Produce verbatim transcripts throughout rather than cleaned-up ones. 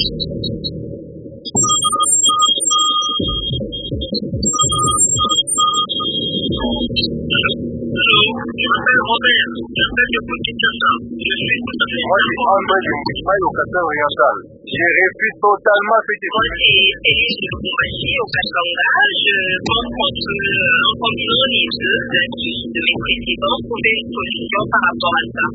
Je m'appelle Robert, j'appelle de Kinshasa. Je suis tout à fait... Moi, je suis André de Moussmaï au Kassai oriental. J'ai réfute totalement ce qui Moi, c'est Élise de Lubumbashi au Katanga. Je pense que, en combinant les deux avis de mes précédents, trouver une solution par rapport à ça.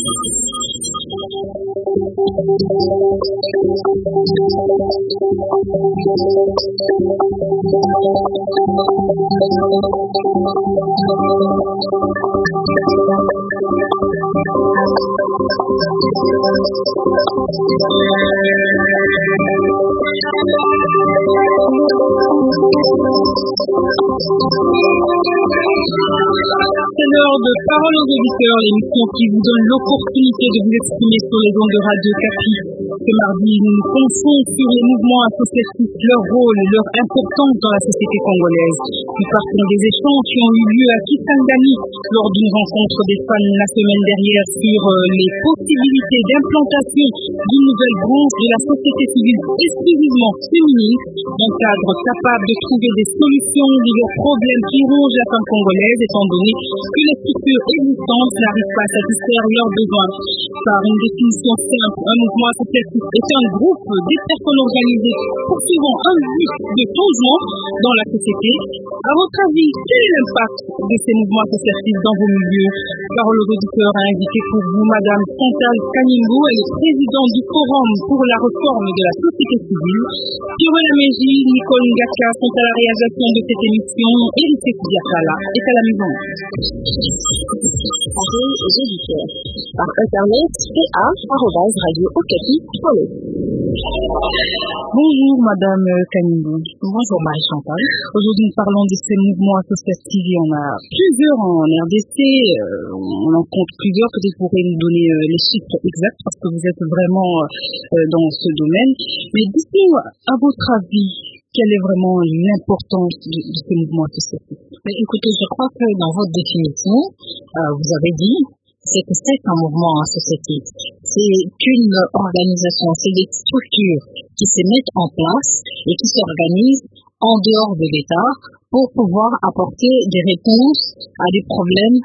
C'est l'heure de Parole aux auditeurs, l'émission qui vous donne l'opportunité de vous exprimer sur les ondes de Radio Kapi. Ce mardi, nous nous penchons sur les mouvements associatifs, leur rôle et leur importance dans la société congolaise. Nous partons des échanges qui ont eu lieu à Kisangani lors d'une rencontre des femmes la semaine dernière sur les possibilités d'implantation d'une nouvelle branche de la société civile exclusivement féminine, un cadre capable de trouver des solutions aux divers problèmes qui rongent la femme congolaise, étant donné que les structures existantes n'arrivent pas à satisfaire leurs besoins. Par une définition simple, un mouvement associatif est un groupe des personnes organisées poursuivant un but de changement dans la société. À votre avis, quel est l'impact de ces mouvements associatifs dans vos milieux? Parole aux auditeurs a invité pour vous Madame Chantal Kanimbo, elle est présidente du Forum pour la réforme de la société civile. Pierre Laméji, Nicole Ngaka sont à la réalisation de cette émission. Eric Diakala est à la maison. Parole aux auditeurs par internet p a arobase radio okapi point net. Bonjour Madame Kanimbo. Bonjour Marie-Chantal. Aujourd'hui nous parlons de ces mouvements associatifs. Il y en a plusieurs en R D C, euh, on en compte plusieurs, peut-être vous pourrez nous donner euh, les chiffres exacts parce que vous êtes vraiment euh, dans ce domaine. Mais dites-nous, à votre avis, quelle est vraiment l'importance de, de ces mouvements associatifs? Mais écoutez, je crois que dans votre définition, euh, vous avez dit c'est que c'est un mouvement associatif. C'est une organisation, c'est des structures qui se mettent en place et qui s'organisent en dehors de l'État pour pouvoir apporter des réponses à des problèmes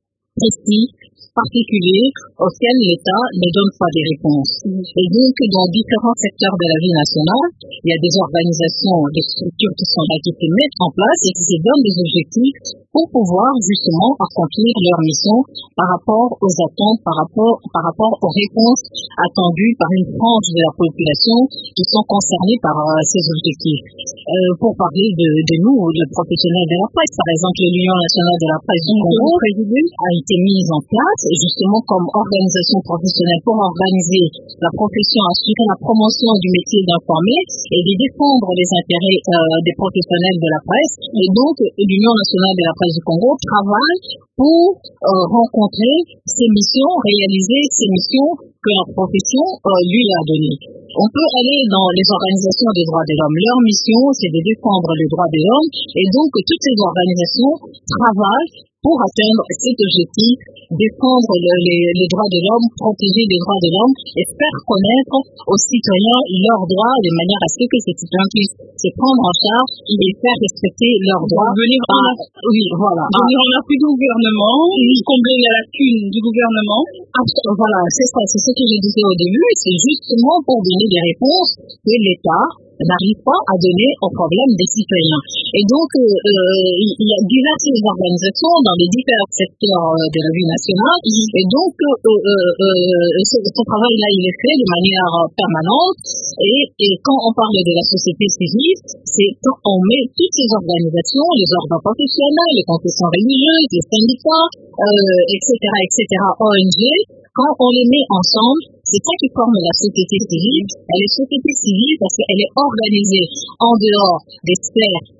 précis, particuliers, auxquels l'État ne donne pas des réponses. Et donc, dans différents secteurs de la vie nationale, il y a des organisations, des structures qui sont là, qui se mettent en place et qui se donnent des objectifs pour pouvoir justement accomplir leur mission par rapport aux attentes, par rapport, par rapport aux réponses attendues par une frange de la population qui sont concernées par euh, ces objectifs. Euh, pour parler de, de nous, le professionnel de la presse, par exemple, l'Union nationale de la presse du Congo a été mise en place justement comme organisation professionnelle pour organiser la profession, assurer la promotion du métier d'informer et de défendre les intérêts euh, des professionnels de la presse. Et donc, l'Union nationale de la presse du Congo travaille pour euh, rencontrer ces missions, réaliser ces missions que la profession euh, lui a données. On peut aller dans les organisations des droits de l'homme. Leur mission, c'est de défendre les droits de l'homme. Et donc, toutes ces organisations travaillent pour atteindre cet objectif, défendre le, les, les droits de l'homme, protéger les droits de l'homme et faire connaître aux citoyens leurs droits de manière à ce que ces citoyens puissent se prendre en charge et faire respecter leurs droits. Venir en ah, oui, voilà. Venir en appui du gouvernement, combler la lacune du gouvernement. Absolument, voilà, c'est ça, c'est ce que je disais au début, c'est justement pour donner des réponses que l'État n'arrive pas à donner aux problèmes des citoyens. Et donc, euh, euh, il y a diverses organisations dans les différents secteurs euh, de la vie nationale. Et donc, euh, euh, euh, ce, ce travail-là, il est fait de manière permanente. Et, et quand on parle de la société civile, c'est quand on met toutes ces organisations, les ordres professionnels, les confessions religieuses, les syndicats, euh, et cetera, et cetera, O N G, quand on les met ensemble, c'est ça qui forme la société civile. Elle est société civile parce qu'elle est organisée en dehors des sphères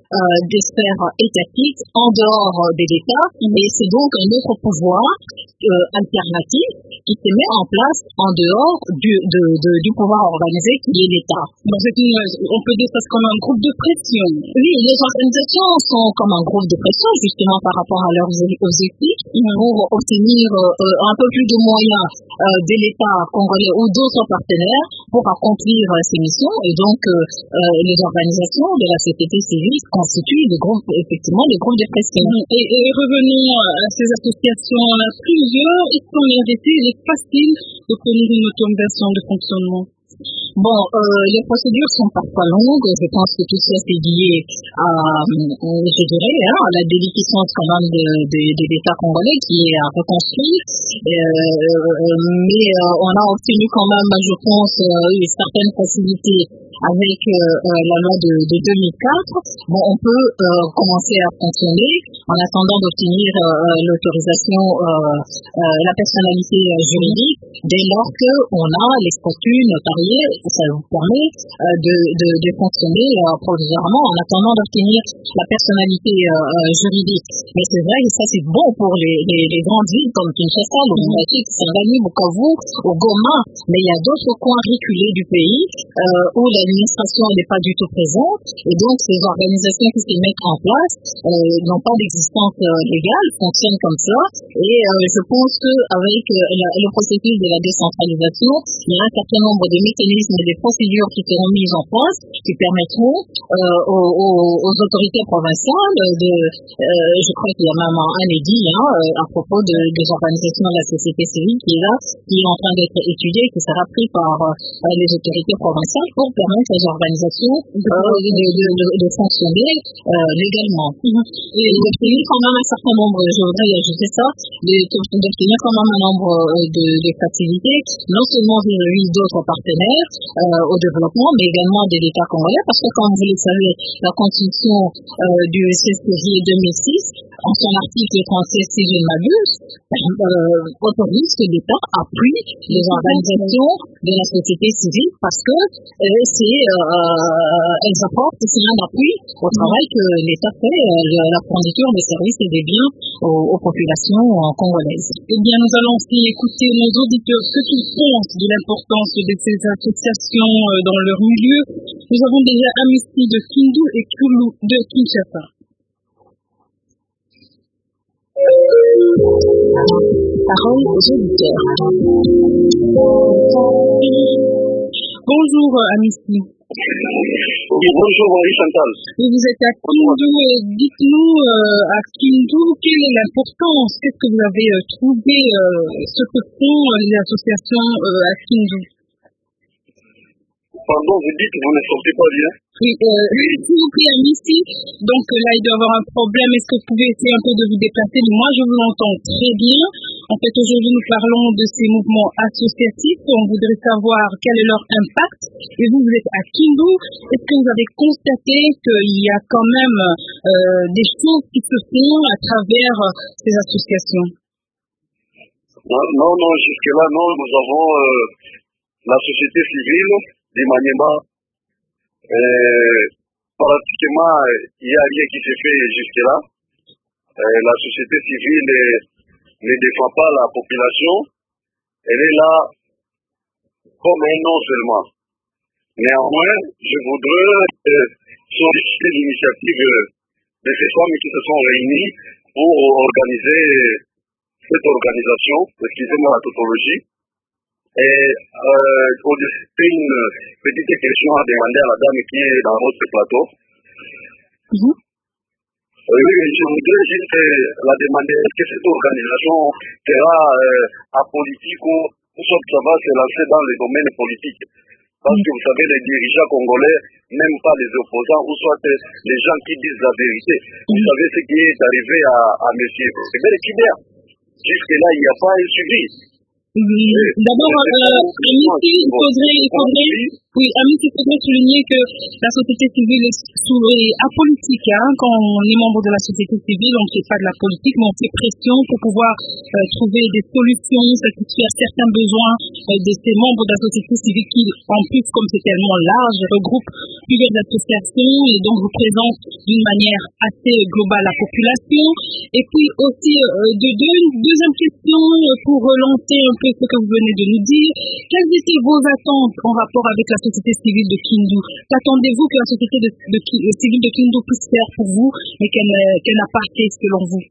euh, des sphères étatiques en dehors de l'État, et c'est donc un autre pouvoir euh, alternatif qui se met en place en dehors du, de, de, du pouvoir organisé qui est l'État. Donc c'est une, on peut dire ça comme un groupe de pression. Oui, les organisations sont comme un groupe de pression justement par rapport à leurs objectifs mmh. pour obtenir euh, un peu plus de moyens euh, de l'État congolais ou d'autres partenaires pour accomplir euh, ces missions. Et donc euh, euh, les organisations de la société civile constituent des groupes, effectivement des groupes de pression. Mmh. Et, et revenons à ces associations, on a plusieurs, et en R D C, il est facile d'obtenir une autorisation de fonctionnement. Bon, euh, les procédures sont parfois longues. Je pense que tout ça c'est lié à, euh, je dirais, hein, à la déliquescence quand même de, de, de l'État congolais qui est à reconstruire. Euh, mais euh, on a obtenu quand même, je pense, euh, une certaine facilité avec euh, euh, la loi de, de deux mille quatre. Bon, on peut euh, commencer à fonctionner en attendant d'obtenir euh, l'autorisation, euh, euh, la personnalité euh, juridique, dès lors qu'on a les statuts notariés. Ça vous permet euh, de, de, de fonctionner euh, provisoirement en attendant d'obtenir la personnalité euh, juridique. Mais c'est vrai que ça c'est bon pour les, les, les grandes villes comme Kinshasa, Lubumbashi, Kisangani, Bukavu, ou Goma, mais il y a d'autres coins reculés du pays euh, où l'administration n'est pas du tout présente, et donc ces organisations qui se mettent en place euh, n'ont pas d'existence euh, légale, fonctionnent comme ça, et euh, je pense qu'avec euh, le processus de la décentralisation, il y a un certain nombre de mécanismes et des procédures qui seront mises en place qui permettront euh, aux, aux, aux autorités provinciales de, euh, je crois qu'il y a même un édit hein, à propos de, des organisations de la société civile qui est là, qui est en train d'être étudié, qui sera pris par euh, les autorités provinciales pour permettre aux organisations euh, de, de, de, de fonctionner euh, légalement. Mm-hmm. Et d'obtenir quand même un certain nombre, je voudrais y ajouter ça, d'obtenir quand même un nombre de, de facilités, non seulement vis-à-vis d'autres partenaires euh, au développement, mais également de l'État congolais, parce que comme vous le savez, la constitution euh, du seize février deux mille six, en son article trente-six, si je ne m'abuse, euh, autorise que l'État appuie les organisations de la société civile parce que euh, c'est, euh, elles apportent c'est un appui au travail que l'État fait, euh, la fourniture des services et des biens aux, aux populations congolaises. Eh bien, nous allons aussi écouter nos auditeurs ce qu'ils pensent de l'importance de ces associations euh, dans leur milieu. Nous avons déjà Amnesty de Kindu et Kulu de Kinshasa. Parole aux auditeurs. Bonjour Amnesty. Oui, bonjour Marie Chantal. Vous êtes à Kindu et dites-nous euh, à Kindu quelle est l'importance, qu'est-ce que vous avez euh, trouvé euh, ce que font euh, les associations euh, à Kindu. Pardon, vous dites que vous ne sortez pas bien. Oui, euh, s'il vous plaît, Amnesty, donc là il doit y avoir un problème, est-ce que vous pouvez essayer un peu de vous déplacer? Moi je vous entends très bien. En fait aujourd'hui nous parlons de ces mouvements associatifs, on voudrait savoir quel est leur impact, et vous vous êtes à Kindu, est-ce que vous avez constaté qu'il y a quand même euh, des choses qui se font à travers euh, ces associations? Non, non, non jusque-là non, nous avons euh, la société civile du Maniema. Euh, pratiquement, il n'y a rien qui se fait jusque-là. Euh, la société civile est, ne défend pas la population. Elle est là comme un nom seulement. Néanmoins, je voudrais euh, solliciter l'initiative de ces femmes qui se sont réunies pour organiser cette organisation, excusez-moi la tautologie. Et euh, une petite question à demander à la dame qui est dans votre plateau. Mm-hmm. Oui, je voudrais juste la demander, est-ce que cette organisation sera euh, apolitique ou, ou soit ça va se lancer dans le domaine politique? Parce mm-hmm. que vous savez, les dirigeants congolais, même pas les opposants, ou soit les gens qui disent la vérité. Mm-hmm. Vous savez ce qui est arrivé à, à M. Kibert. Jusque-là, il n'y a pas un suivi. Oui. D'abord, euh, Amnesty, il faudrait, il faudrait, oui, Amnesty, il faudrait souligner que la société civile est, sous, est apolitique, hein, quand on est membre de la société civile, on ne fait pas de la politique, mais on fait pression pour pouvoir euh, trouver des solutions, satisfaire certains besoins euh, de ces membres de la société civile qui, en plus, comme c'est tellement large, regroupe plusieurs associations et donc vous présentent d'une manière assez globale la population. Et puis aussi, euh, de deux, deuxième question pour relancer un peu ce que vous venez de nous dire. Quelles étaient vos attentes en rapport avec la société civile de Kindu? Qu'attendez-vous que la société de, de, de, civile de Kindu puisse faire pour vous, mais qu'elle, qu'elle n'a pas fait selon vous?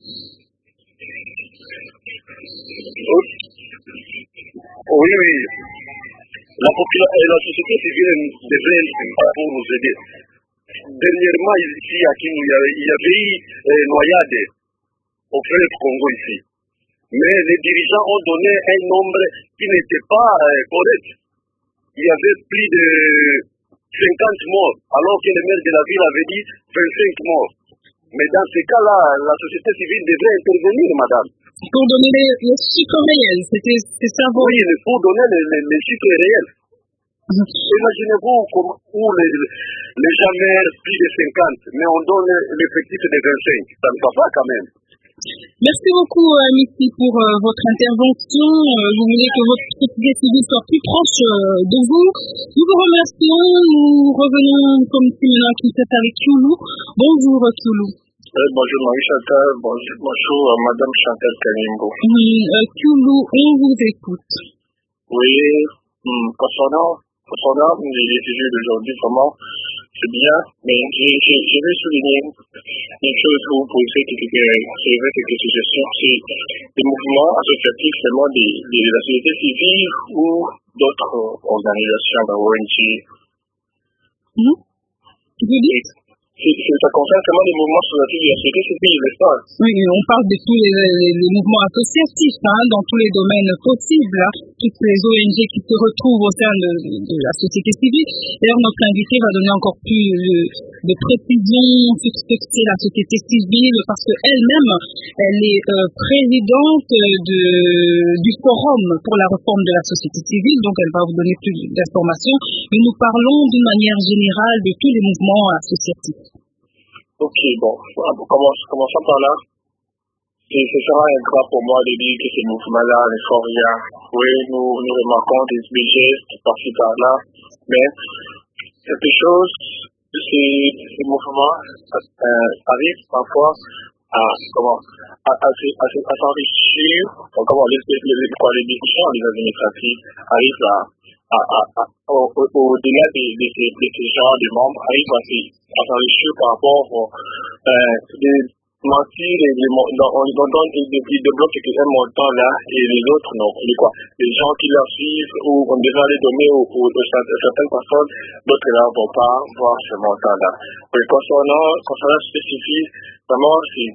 Oui, oui. La, popula- la société civile devrait être pour nous aider. Dernièrement, ici à Kindu, il y avait, il y avait eu euh, noyade au fleuve Congo ici. Mais les dirigeants ont donné un nombre qui n'était pas euh, correct. Il y avait plus de cinquante morts, alors que le maire de la ville avait dit vingt-cinq morts. Mais dans ce cas-là, la société civile devrait intervenir, madame. Pour donner les, les chiffres réels, c'était, c'est ça vos... Oui, pour donner les, les, les chiffres réels. Mmh. Imaginez-vous comme, où les, les gens meurent plus de cinquante, mais on donne l'effectif de vingt-cinq. Ça ne va pas quand même. Merci beaucoup, Amici, pour euh, votre intervention. Euh, vous voulez que votre société civile soit plus proche euh, de vous. Nous vous remercions. Nous revenons comme si maintenant qui s'est avec Kyulu. Bonjour, Kyulu. Euh, bonjour, Marie-Chantal. Bonjour, bonjour à Madame Chantal Kanimbo. Mmh, euh, Kyulu, on vous écoute. Oui, hum, concernant, concernant les sujets d'aujourd'hui, vraiment, c'est bien, mais je, je, je vais souligner une chose que vous posez, qui est quelques suggestions, c'est des mouvements associatifs seulement de, de la société civile ou d'autres organisations d'O N G. Mmh. Vous dites? C'est, c'est, ça concerne seulement les mouvements associatifs de la société civile, n'est-ce pas? Oui, on parle de tous les, les, les mouvements associatifs, hein, dans tous les domaines possibles, hein, toutes les O N G qui se retrouvent au sein de, de la société civile. D'ailleurs, notre invité va donner encore plus de, de précisions sur ce que c'est la société civile, parce qu'elle-même, elle est euh, présidente de, du Forum pour la réforme de la société civile, donc elle va vous donner plus d'informations. Mais nous parlons d'une manière générale de tous les mouvements associatifs. Ok, bon, commençons par là. Et ce sera un grand pour moi de dire que ces mouvements-là ne font rien. Oui, nous, nous remarquons des budgets par-ci par-là, mais quelque chose, ces, ces mouvements euh, arrivent parfois à, comment, à, à, à, à s'enrichir, comment, les, les, les, les discussions des administratifs arrivent à, à, à, à, au, au-delà de, de, de, de ce genre de membres, arrivent à, à s'enrichir par rapport aux euh, des mentir et les, on, on donne ils débloquent un montant là et les autres non. Les quoi? Les gens qui leur suivent ou on devrait les donner aux, aux, aux certaines personnes, d'autres là ne vont pas voir ce montant là. Et concernant concernant spécifique, vraiment c'est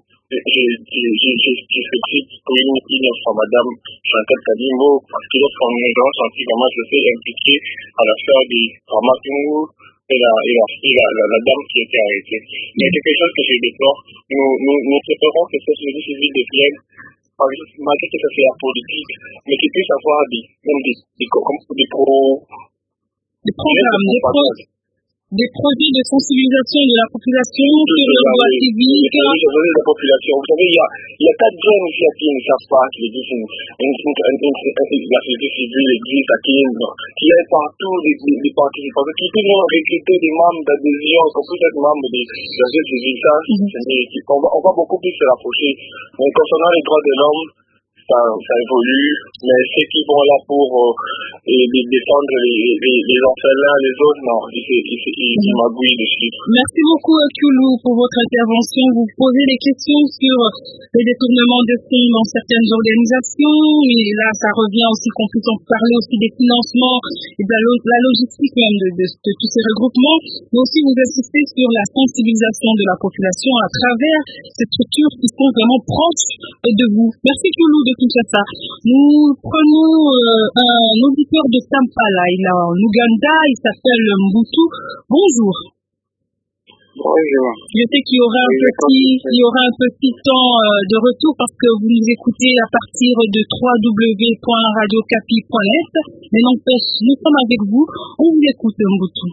je félicite pour une opinion sur Madame Chantal Kanimbo parce que lorsqu'on nous a senti vraiment je sais impliqué à la sphère des formations et la, et la, et la, la, la dame qui a été arrêtée. Mais quelque chose que je déplore, nous, nous, nous préférons que cette société civile devienne, par exemple, malgré que ça fait la politique, mais qu'il puisse avoir des, même des, des, des, des pro, des programmes, des, pro, des projets de sensibilisation de la population sur le droit civique. Des projets de la population. Vous savez, il y a, il y a quatre jeunes ici à qui ne savent pas qu'ils existent une, une, une, une, une, la société civile existe à qui qui est partout des, des, des participants, qui peuvent recruter des membres d'adhésion, qu'on peut être membre des sociétés civiles. Ça, mm-hmm. on, va, on va beaucoup plus se rapprocher. Mais concernant les droits de l'homme, Ça, ça évolue, mais ceux qui vont là pour euh, et, et défendre les, les, les orphelins, les autres, non, ils, ils, ils, ils magouillent de chiffres. Merci beaucoup, Kyulu, pour votre intervention. Vous posez des questions sur les détournements de fonds dans certaines organisations, et là, ça revient aussi qu'on puisse en parler aussi des financements et de la, la logistique même de, de, de tous ces regroupements, mais aussi vous insistez sur la sensibilisation de la population à travers ces structures qui sont vraiment proches de vous. Merci, Kyulu, de Kinshasa. Nous prenons euh, un auditeur de Kampala, il est en Ouganda, il s'appelle Mbutu. Bonjour. Bonjour. Je sais qu'il y aura un petit, il y aura un petit temps euh, de retour parce que vous nous écoutez à partir de w w w point radio capi point net, mais n'empêche, nous sommes avec vous, on vous écoute, Mbutu.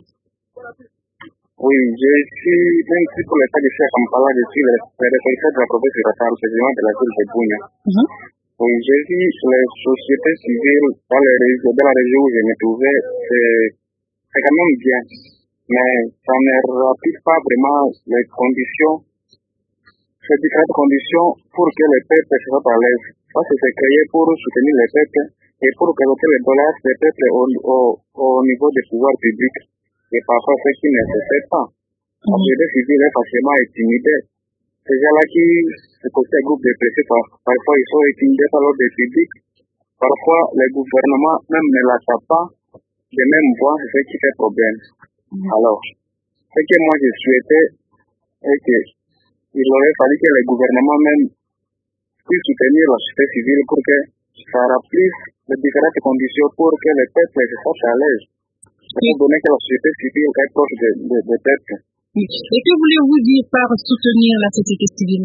Oui, je suis, même si pour l'état de faire Kampala, je suis le responsable de la province de Rata, président de la ville de Bunia. Uh-huh. Oui, j'ai vu les sociétés civiles dans, les, dans la région où je me trouvais, c'est, c'est quand même bien. mais ça ne rapide pas vraiment les conditions, ces différentes conditions pour que les peuples se soient à l'aise. Parce que c'est créé pour soutenir les peuples et pour récolter les dollars des peuples au, au, au niveau des pouvoirs publics. Et parfois, ce qui ne se fait pas. La société civile est facilement intimidée. Ces gens-là qui se considèrent groupe de pression, parfois ils sont intimidés par l'ordre public. Parfois, les gouvernements même ne l'attendent pas de même voix, c'est ce qui fait problème. Alors, ce que moi je souhaitais est qu'il aurait fallu que les gouvernements même puissent soutenir la société civile pour que ça remplisse les différentes conditions pour que les peuples se sentent à l'aise. Pour donner que la société civile est proche des de, de peuples. Et que voulez-vous dire par soutenir la société civile?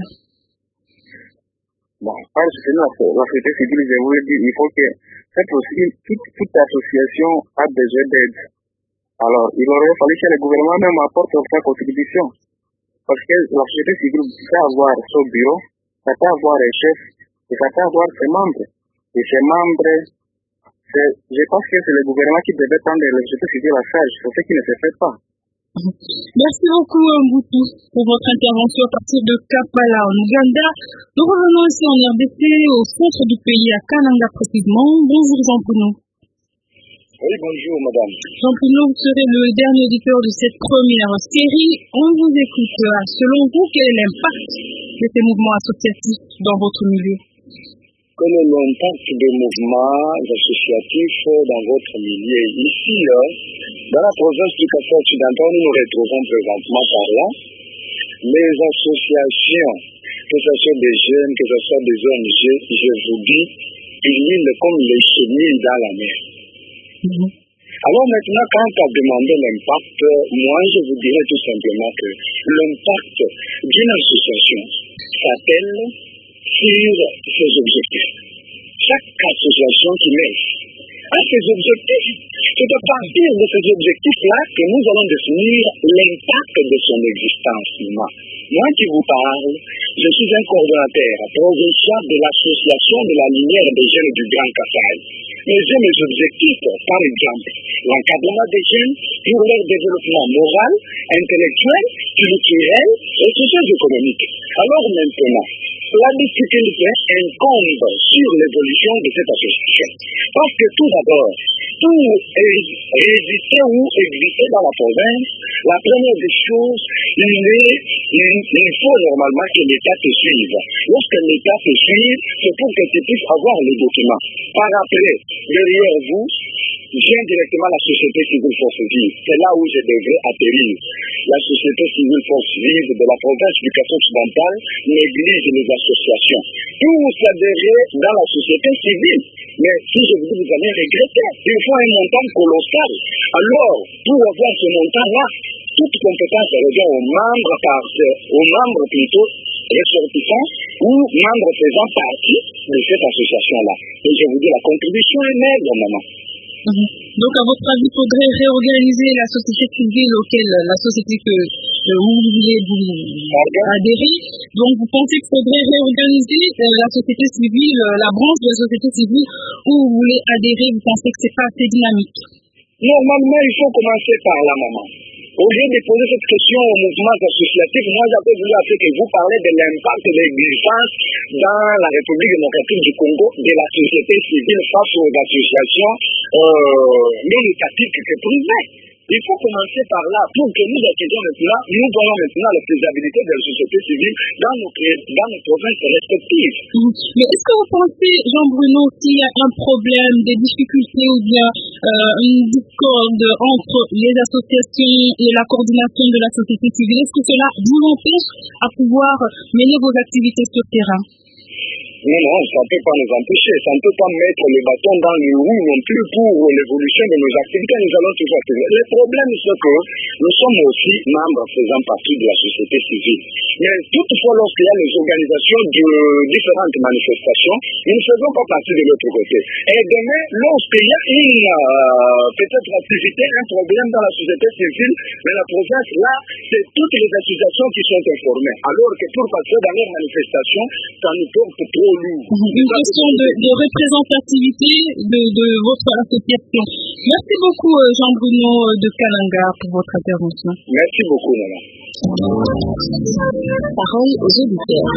Bon, par soutenir la, la société civile, je voulais dire il faut que cette, aussi, toute, toute association a besoin d'aide. Alors, il aurait fallu que le gouvernement même apporte sa contribution. Parce que la société civile peut avoir son bureau, ça peut avoir un chef, et ça peut avoir ses membres. Et ces membres, je pense que c'est le gouvernement qui devait prendre la société civile à charge, c'est ce qui ne se fait pas. Merci beaucoup Mbutu pour votre intervention à partir de Kampala en Ouganda. Nous revenons ici en R D C, au centre du pays, à Kananga précisément. Bonjour Jean Pounou. Oui, bonjour madame. Jean Pounou, vous serez le dernier auditeur de cette première série. On vous écoute. Selon vous, quel est l'impact de ces mouvements associatifs dans votre milieu? Quel est l'impact des mouvements associatifs dans votre milieu? Ici, dans la province du Kasai occidental, nous nous retrouvons présentement par là. Les associations, que ce soit des jeunes, que ce soit des O N G, je vous dis, ils huilent comme les chenilles dans la mer. Mm-hmm. Alors maintenant, quand tu as demandé l'impact, moi je vous dirais tout simplement que l'impact d'une association s'appelle sur ses objectifs. Chaque association qui met à ses objectifs, c'est à partir de ces objectifs-là que nous allons définir l'impact de son existence. Moi qui vous parle, je suis un coordonnateur provincial de l'association de la lumière des jeunes du Grand Kasai. Mais j'ai mes objectifs, par exemple, l'encadrement des jeunes pour leur développement moral, intellectuel, culturel et socio-économique. Alors maintenant, la difficulté incombe sur l'évolution de cette association. Parce que tout d'abord, pour résister ou exister dans la province, la première des choses, il, est, il, il faut normalement que l'État te suive. Lorsque l'État te suive, c'est pour que tu puisses avoir les documents. Par après, derrière vous, vient directement la société civile force vive. C'est là où je devrais atterrir. La société civile force vive de la province du Kasai occidental néglige les associations. Tous adhérer dans la société civile. Mais si je vous dis, vous allez regretter. Il faut un montant colossal. Alors, pour avoir ce montant-là, toute compétence revient aux membres, par, aux membres plutôt ressortissants ou membres faisant partie de cette association-là. Et je vous dis, la contribution est maigre, maman. Mmh. Donc, à votre avis, il faudrait réorganiser la société civile auquel la société que euh, vous voulez vous adhérer. Donc, vous pensez qu'il faudrait réorganiser euh, la société civile, euh, la branche de la société civile où vous voulez adhérer. Vous pensez que c'est pas assez dynamique? Normalement, il faut commencer par là, maman. Au lieu de poser cette question aux mouvements associatifs, moi j'avais voulu après que vous parlez de l'impact de l'existence dans la République démocratique du Congo de la société civile face aux associations euh, militatives et privées. Il faut commencer par là pour que nous décidions maintenant, nous voyons maintenant la faisabilité de la société civile dans nos, dans nos provinces respectives. Mmh. Mais est-ce que vous pensez, Jean-Bruno, s'il y a un problème, des difficultés ou bien euh, une discorde entre les associations et la coordination de la société civile, est-ce que cela vous empêche à pouvoir mener vos activités sur terrain? Non, non, ça ne peut pas nous empêcher. Ça ne peut pas mettre les bâtons dans les roues non plus pour l'évolution de nos activités. Nous allons toujours faire. Le problème, c'est que nous sommes aussi membres faisant partie de la société civile. Mais toutefois, lorsqu'il y a les organisations de différentes manifestations, nous ne faisons pas partie de l'autre côté. Et demain, lorsqu'il y a une euh, peut-être activité, un problème dans la société civile, mais la province, là, c'est toutes les associations qui sont informées. Alors que pour passer dans les manifestations, ça nous porte trop évolue. Une question de, de représentativité de, de votre association. Merci beaucoup Jean-Bruno de Kalanga pour votre intervention. Merci beaucoup, madame. Parole aux auditeurs.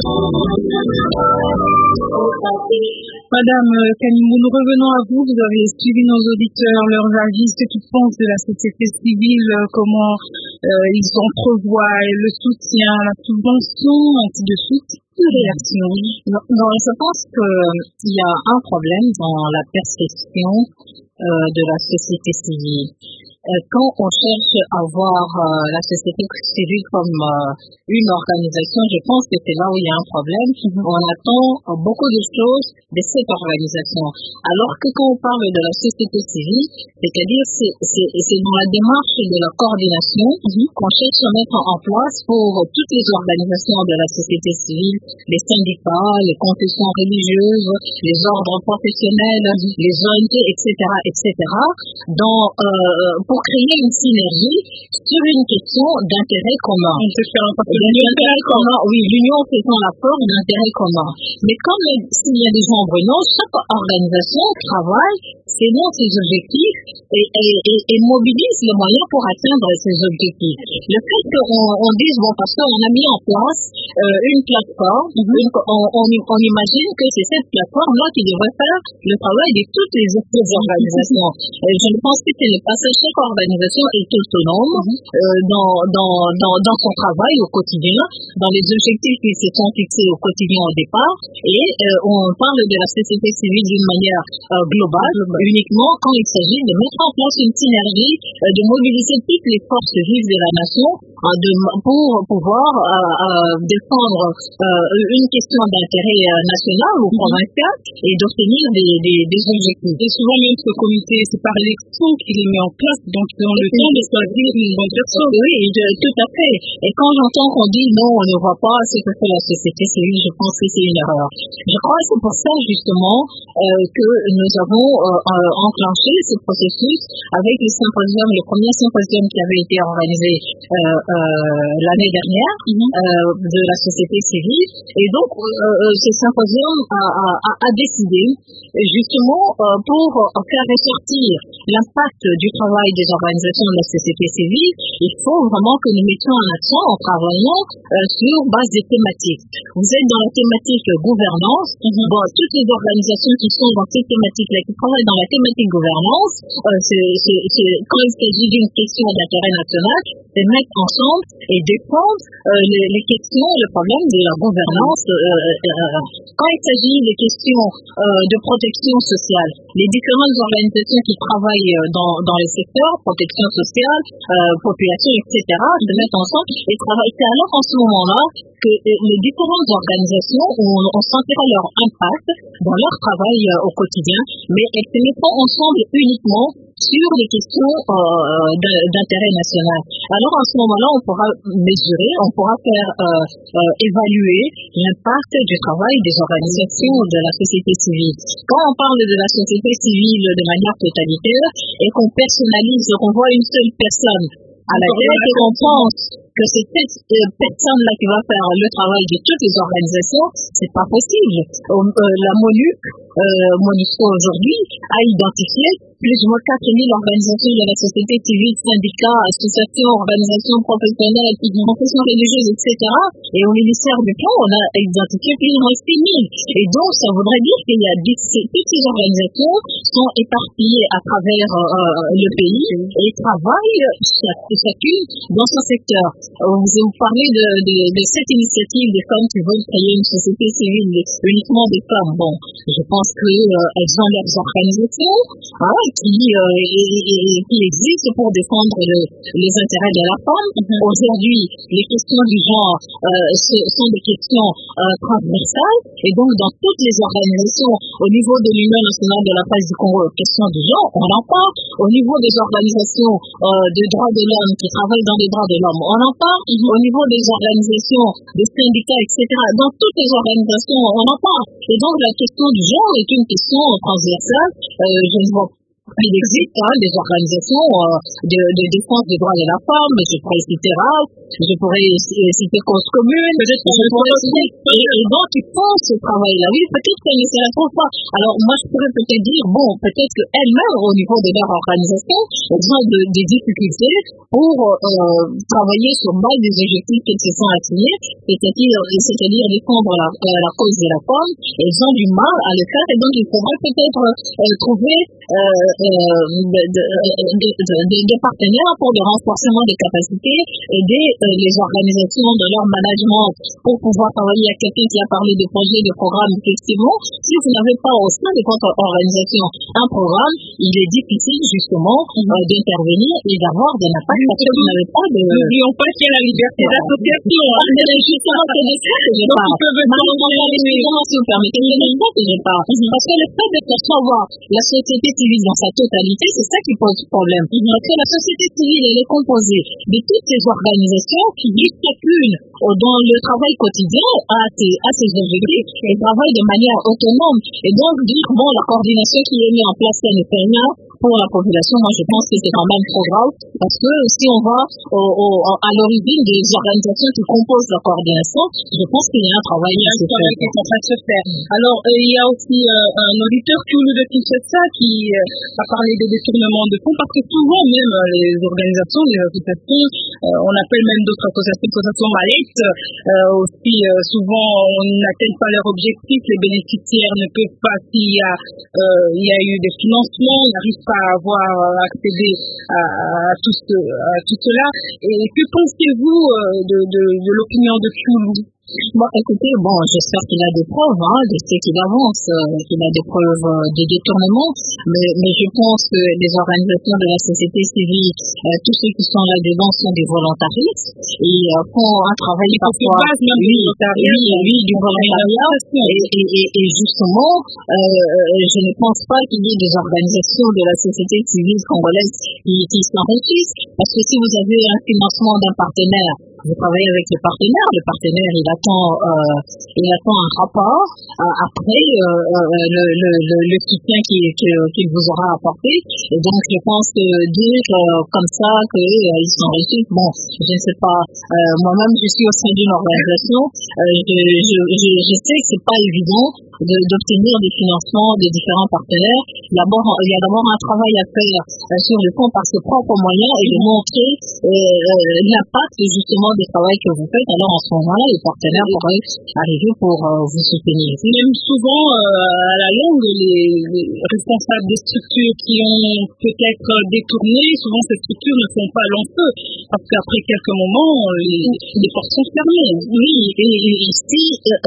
Madame Kanimou, nous revenons à vous. Vous avez suivi nos auditeurs, leurs avis, ce qu'ils pensent de la société civile, comment euh, ils entrevoient le soutien, la subvention, ainsi de suite. Réaction. Non, non, je pense qu'il y a un problème dans la perception euh, de la société civile. Euh, quand on cherche à voir euh, la société civile comme euh, une organisation, je pense que c'est là où il y a un problème. Mm-hmm. On attend euh, beaucoup de choses de cette organisation. Alors que quand on parle de la société civile, c'est-à-dire c'est, c'est, c'est dans la démarche de la coordination mm-hmm. qu'on cherche à mettre en place pour toutes les organisations de la société civile, les syndicats, les confessions religieuses, les ordres professionnels, mm-hmm. les O N G, et cetera, et cetera, dans, euh, pour créer une synergie sur une question d'intérêt commun. D'intérêt commun, oui, l'union faisant la force d'intérêt commun. Mais comme s'il y a des gens Bruno, chaque organisation travaille selon ses objectifs et, et, et, et mobilise les moyens pour atteindre ces objectifs. Le fait qu'on on dise, bon, parce qu'on a mis en place euh, une plateforme, mm-hmm. une, on, on, on imagine que c'est cette plateforme-là qui devrait faire le travail de toutes les autres organisations. Euh, je ne pense que ce n'est pas ça. Chaque organisation est autonome euh, dans, dans, dans, dans son travail au quotidien, dans les objectifs qui se sont fixés au quotidien au départ, et euh, on parle de la société civile d'une manière euh, globale, globale, uniquement quand il s'agit de mettre en place une synergie, euh, de mobiliser toutes les forces vives de la nation euh, de, pour pouvoir euh, euh, défendre euh, une question d'intérêt euh, national ou provincial et d'obtenir des, des, des objectifs. Et souvent même ce comité, c'est par l'élection qu'il est mis en place, donc ils ont le temps de choisir une bonne personne. Oui, de, tout à fait. Et quand j'entends qu'on dit non, on ne voit pas ce que fait la société civile, je pense que c'est une erreur. Je crois que c'est pour ça justement euh, que nous avons euh, euh, enclenché ce processus avec le symposium, le premier symposium qui avait été organisé euh, euh, l'année dernière mm-hmm. euh, de la société civile. Et donc euh, ce symposium a, a, a décidé justement euh, pour faire ressortir l'impact du travail des organisations de la société civile, il faut vraiment que nous mettions un accent en travaillant euh, sur base des thématiques. Vous êtes dans la thématique gouvernance. Mm-hmm. Bon, toutes les organisations qui sont dans cette thématique-là, qui travaillent dans la thématique gouvernance, euh, c'est, c'est, c'est, quand il s'agit d'une question d'intérêt national, c'est mettre ensemble et défendre euh, les, les questions, le problème de la gouvernance. Euh, euh, quand il s'agit des questions euh, de protection sociale, les différentes organisations qui travaillent dans, dans les secteurs, protection sociale, euh, population, et cetera, se mettent ensemble et travaillent. C'est alors en ce moment-là que les différentes organisations, on, on sentira leur impact dans leur travail euh, au quotidien, mais elles se mettront ensemble uniquement sur les questions euh, d'intérêt national. Alors à ce moment-là, on pourra mesurer, on pourra faire euh, euh, évaluer l'impact du travail des organisations de la société civile. Quand on parle de la société civile de manière totalitaire et qu'on personnalise, qu'on voit une seule personne à la tête et qu'on pense que c'est cette euh, personne-là qui va faire le travail de toutes les organisations, c'est pas possible. Euh, la MONUC, euh, MONUSCO aujourd'hui, a identifié plus ou moins quatre mille organisations de la société civile, syndicats, associations, organisations professionnelles, confessions religieuses, et cetera. Et au ministère du Plan, on a identifié plus ou moins six mille. Et donc, ça voudrait dire qu'il y a dix, toutes ces organisations sont éparpillées à travers euh, le pays et travaillent chacune dans son secteur. Vous, vous parlez de, de, de cette initiative des femmes qui veulent créer une société civile uniquement des femmes. Bon, je pense qu'elles euh, ont leurs organisations hein, qui, euh, et, et, qui existent pour défendre le, les intérêts de la femme. Mm-hmm. Aujourd'hui, les questions du genre euh, ce sont des questions euh, transversales et donc dans toutes les organisations, au niveau de l'Union nationale de la presse du Congo, questions du genre, on en parle. Au niveau des organisations euh, de droits de l'homme qui travaillent dans les droits de l'homme, on en parle. Mm-hmm. Au niveau des organisations, des syndicats, et cetera. Dans toutes les organisations, on en parle. Et donc la question du genre est une question transversale. Euh, je ne vois Il existe hein, des organisations euh, de, de défense des droits de la femme, je pourrais citer R A F, je pourrais citer Cause Commune, je pourrais citer, et, et donc ils font ce travail-là. Oui, peut-être qu'elles ne se la trouvent pas. Alors moi je pourrais peut-être dire, bon, peut-être qu'elles-mêmes au niveau de leur organisation, elles ont de, des difficultés pour euh, travailler sur base des objectifs qu'elles se sont assignés, c'est-à-dire, c'est-à-dire défendre la, euh, la cause de la femme. Elles ont du mal à le faire et donc il faudrait peut-être euh, trouver euh, euh, de, de, de, de, des partenaires pour le renforcement des capacités, aider euh, les organisations de leur management pour pouvoir travailler. Il y a quelqu'un qui a parlé de projets, de programmes. Effectivement, si vous n'avez pas au sein de votre organisation un programme, il est difficile justement euh, d'intervenir et d'avoir de l'impact parce que vous n'avez pas de... N'oublions pas qu'il y a la liberté d'association. Justement, c'est de ça que je parle. Justement, si vous permettez, c'est de ça que je parle. Parce que le fait de percevoir la société civile dans sa totalité, c'est ça qui pose problème. Parce que la société civile, elle est composée de toutes ces organisations qui, chacune, dans le travail quotidien, a ses, a ses objectifs et travaille de manière autonome. Et donc, dire, bon, la coordination qui est mise en place, elle ne fait rien pour la population. Moi, je pense que c'est quand même trop grave. Parce que si on va au, au, à l'origine des organisations qui composent la coordination, je pense qu'il y a un travail à se faire. Qui est en train de se faire. Alors, euh, il y a aussi euh, un auditeur, Kyoulou de Kinshasa, qui euh, a parlé des détournements de fonds, parce que souvent, même euh, les organisations, les associations, euh, on appelle même d'autres associations, associations malaises, euh, aussi euh, souvent, on n'atteint pas leur objectif, les bénéficiaires ne peuvent pas, s'il y a, euh, il y a eu des financements, ils n'arrivent pas à avoir accédé à, à, tout, ce, à tout cela. Et que pensez-vous euh, de, de, de l'opinion de Kyoulou? Bon, écoutez, bon, j'espère qu'il a des preuves, hein, de ce qu'il avance, euh, qu'il a des preuves euh, de détournement, mais, mais je pense que les organisations de la société civile, euh, tous ceux qui sont là-dedans sont des volontaristes et euh, font un travail parfois, oui, oui, oui, du volontariat, et, et, et, et justement, euh, je ne pense pas qu'il y ait des organisations de la société civile congolaise qui, qui s'enrichissent, parce que si vous avez un financement d'un partenaire, vous travaillez avec le partenaire, le partenaire il attend, euh, il attend un rapport euh, après euh, le, le, le, le soutien qu'il, qu'il vous aura apporté. Et donc je pense que dire euh, comme ça qu'ils euh, s'enrichissent, bon, je ne sais pas, euh, moi-même je suis au sein d'une organisation, euh, je, je, je, je sais que c'est pas évident de, d'obtenir des financements de différents partenaires. D'abord, il y a d'abord un travail à faire euh, sur le fond par ses propres moyens et de montrer euh, euh, l'impact justement du travail que vous faites. Alors en ce moment-là, les partenaires pourraient arriver pour euh, vous soutenir. Même souvent, euh, à la longue, les, les responsables des structures qui ont peut-être détourné, souvent ces structures ne font pas long feu, parce qu'après quelques moments, les, les portes sont fermées. Oui, et, et ici,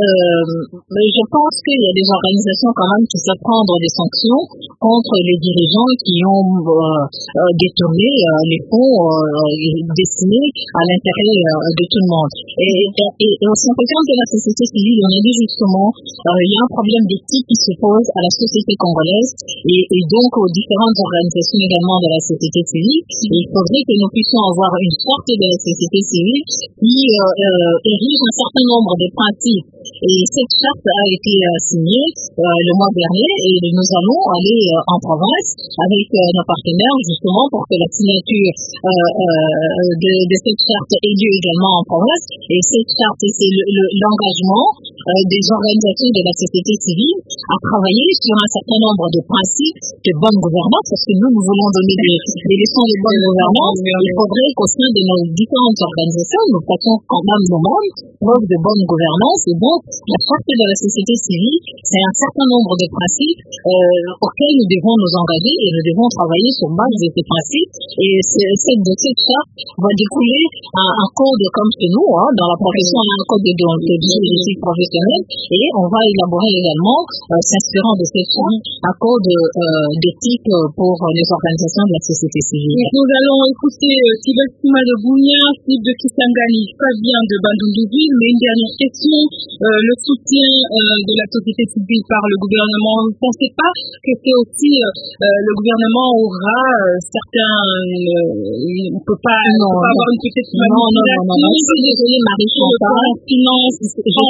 euh, je pense qu'il y a des organisations quand même qui savent prendre des sanctions contre les dirigeants qui ont euh, euh, détourné euh, les fonds euh, destinés à l'intérêt euh, de tout le monde. Et, et, et au sein de la société civile, on a dit justement, euh, il y a un problème d'éthique qui se pose à la société congolaise et, et donc aux différentes organisations également de la société civile. Et il faudrait que nous puissions avoir une charte de la société civile qui euh, euh, érige un certain nombre de principes. Et cette charte a été euh, signée euh, le mois dernier et nous allons aller euh, en province avec euh, nos partenaires justement pour que la signature euh, euh, de, de cette charte ait lieu également en province. Et cette charte, c'est le, le, l'engagement euh, des organisations de la société civile à travailler sur un certain nombre de principes de bonne gouvernance, parce que nous, nous voulons donner des, des leçons de bonne gouvernance. Il faudrait qu'au sein de nos différentes organisations, nous fassions quand même nous-mêmes preuve de bonne gouvernance. Et donc, la charte de la société civile, c'est un certain nombre de principes euh, auxquels nous devons nous engager et nous devons travailler sur base de ces principes. Et cette, de cette charte va découler un, un code comme chez nous, hein, dans la profession, un code de déontologie professionnelle, et on va élaborer également, euh, s'inspirant de cette charte, un code euh, d'éthique pour les organisations de la société civile. Nous allons écouter euh, Sibestima de Bounia, Sib de Kisangani, Fabien de Bandundu-Ville, mais une dernière question, euh, le soutien euh, de la société civile par le gouvernement, vous ne pensez pas que c'est aussi, euh, le gouvernement aura euh, certains, euh, on ne peut pas, non, peut pas avoir une petite non, non, non, non, non, je suis désolée, Marie-Chantal, finance, je, non,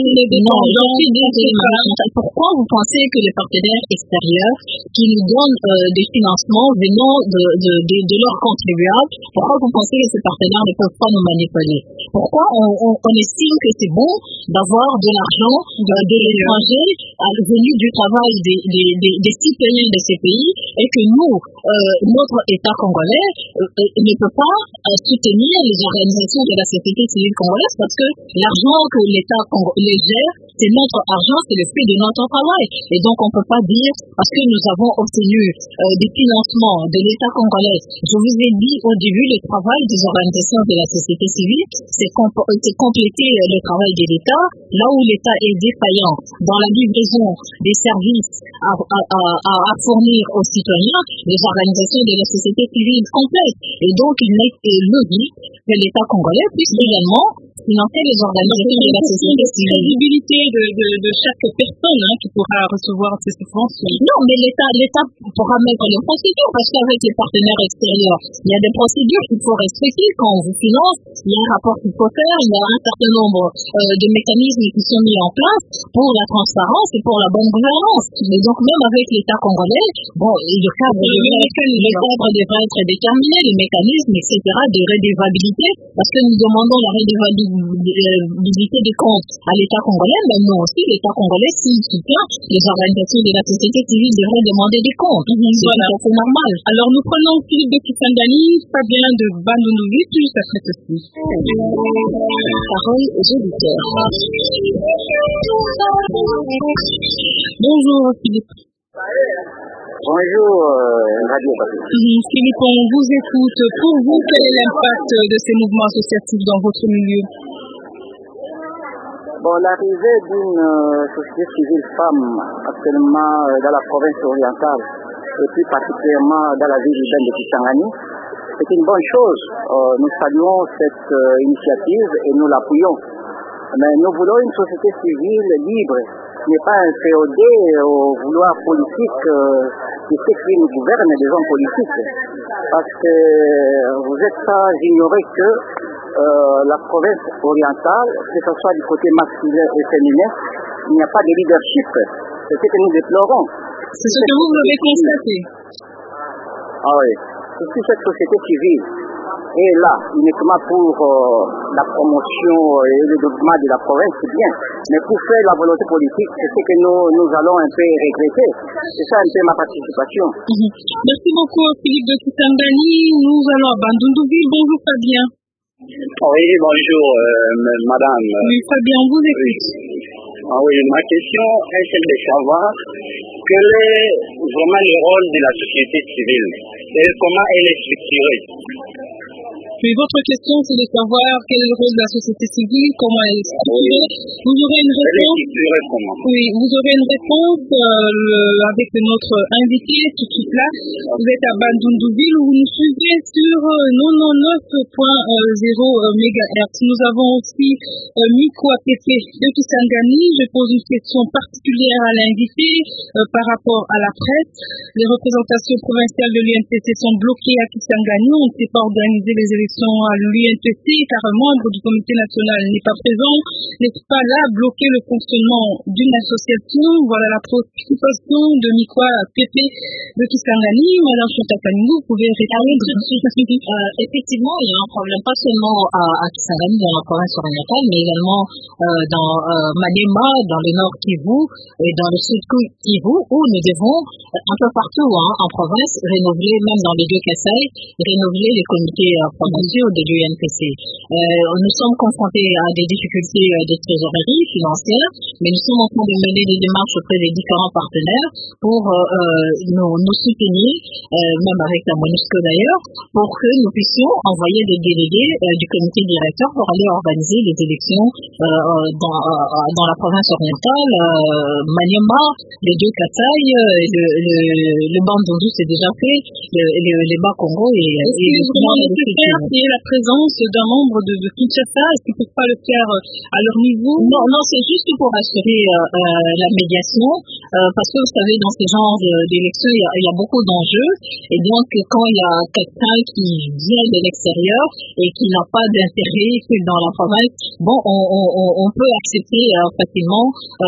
Pourquoi vous pensez que les partenaires extérieurs qui nous donnent euh, des financements venant de, de, de, de leurs contribuables, pourquoi vous pensez que ces partenaires ne peuvent pas nous manipuler? Pourquoi on, on, on estime que c'est bon d'avoir de l'argent euh, de l'étranger venu du travail des, des, des, des citoyens de ces pays et que nous, euh, notre État congolais euh, ne peut pas euh, soutenir les organisations de la société civile congolaise parce que l'argent que l'État congolais gère, c'est notre argent, c'est le fait de notre travail. Et donc on ne peut pas dire, parce que nous avons obtenu euh, des financements de l'État congolais, je vous ai dit au début, le travail des organisations de la société civile, c'est comp- compléter le travail de l'État, là où l'État est défaillant dans la livraison des services à, à, à, à fournir aux citoyens, les organisations de la société civile complètent. Et donc il est logique que l'État congolais puisse également financer les organisations de la société civile. Crédibilité de, de, de chaque personne hein, qui pourra recevoir ces subventions. Non, mais l'État, l'État pourra mettre les procédures parce qu'avec les partenaires extérieurs, il y a des procédures qu'il faut respecter quand on vous finance. Il y a un rapport qu'il faut faire, il y a un certain nombre euh, de mécanismes qui sont mis en place pour la transparence et pour la bonne gouvernance. Et donc même avec l'État congolais, bon, le cadre, le devrait, le cadre devrait être déterminé, les mécanismes, et cetera, de redevabilité, parce que nous demandons la redevabilité des comptes à l'État congolais, mais nous aussi, l'État congolais, s'il soutient les organisations de la société civile, devrait demander des comptes. Mmh, c'est voilà. Tout à fait normal. Alors nous prenons Philippe de Kisangani, Fabien de Bandundu, juste après ceci. Parole aux auditeurs. Bonjour Philippe. Bonjour euh, Radio mmh, Philippe, on vous écoute. Pour vous, quel est l'impact de ces mouvements associatifs dans votre milieu? Bon, l'arrivée d'une euh, société civile femme actuellement euh, dans la province orientale et plus particulièrement dans la ville urbaine de Kisangani, c'est une bonne chose. Euh, nous saluons cette euh, initiative et nous l'appuyons. Mais nous voulons une société civile libre, qui n'est pas inféodée au vouloir politique euh, de ceux qui nous gouvernent, des hommes politiques. Parce que vous êtes sans ignorer que euh, la province orientale, que ce soit du côté masculin et féminin, il n'y a pas de leadership. C'est ce que nous déplorons. C'est ce que vous avez constaté. Ah oui. Si cette société civile est là uniquement pour euh, la promotion et le développement de la province, c'est bien. Mais pour faire la volonté politique, c'est ce que nous, nous allons un peu regretter. C'est ça un peu ma participation. Mmh. Merci beaucoup Philippe de Kisangani. Nous allons à Bandundu. Bonjour Fabien. Oui, bonjour euh, madame. Oui, Fabien, on vous écoute. Ah oui, ma question est celle de savoir quel est vraiment le rôle de la société civile et comment elle est structurée. Puis votre question, c'est de savoir quel est le rôle de la société civile, comment elle est structurée. Oui. Vous aurez une réponse. Elle est structurée comment? Oui, vous aurez une réponse euh, avec notre invité tout de suite là. Vous êtes à Bandundu-ville où vous nous suivez sur euh, quatre-vingt-dix-neuf point zéro mégahertz. Nous avons aussi euh, Miko Apepe de Kisangani. Je pose une question particulière à l'invité euh, par rapport à la presse. Les représentations provinciales de l'U N P C sont bloquées à Kisangani. On ne sait pas organiser les élections à l'U N P C car un membre du comité national n'est pas présent. N'est-ce pas là bloquer le fonctionnement d'une association? Voilà la préoccupation de Mikwa Pepe de Kisangani. Madame Chantakani, vous pouvez répondre. euh, Effectivement, il y a un problème pas seulement à, à Kisangani dans la province orientale, mais également euh, dans euh, Maniema, dans le nord Kivu et dans le sud Kivu, où nous devons un peu partout hein, en province renouveler, même dans les deux Kassai, renouveler les comités euh, provinciaux de l'U N P C. Euh, nous sommes confrontés à des difficultés euh, de trésorerie financière, mais nous sommes en train de mener des démarches auprès des différents partenaires pour euh, euh, nous, nous soutenir, euh, même avec la MONUSCO d'ailleurs, pour que nous puissions envoyer des délégués euh, du comité directeur pour aller organiser les élections euh, dans, euh, dans la province orientale, euh, Maniema, les deux Kassai, euh, le, le, le Bandundu c'est déjà fait, le, le, les Bas-Congo et, et le conseiller la présence d'un membre de, de Kinshasa? Est-ce qu'ils ne peuvent pas le faire à leur niveau? Non, non, c'est juste pour assurer euh, euh, la médiation, euh, parce que vous savez, dans ce genre d'élections, il y a, il y a beaucoup d'enjeux, et donc quand il y a quelqu'un qui vient de l'extérieur et qui n'a pas d'intérêt dans la province, bon, on, on, on peut accepter euh, facilement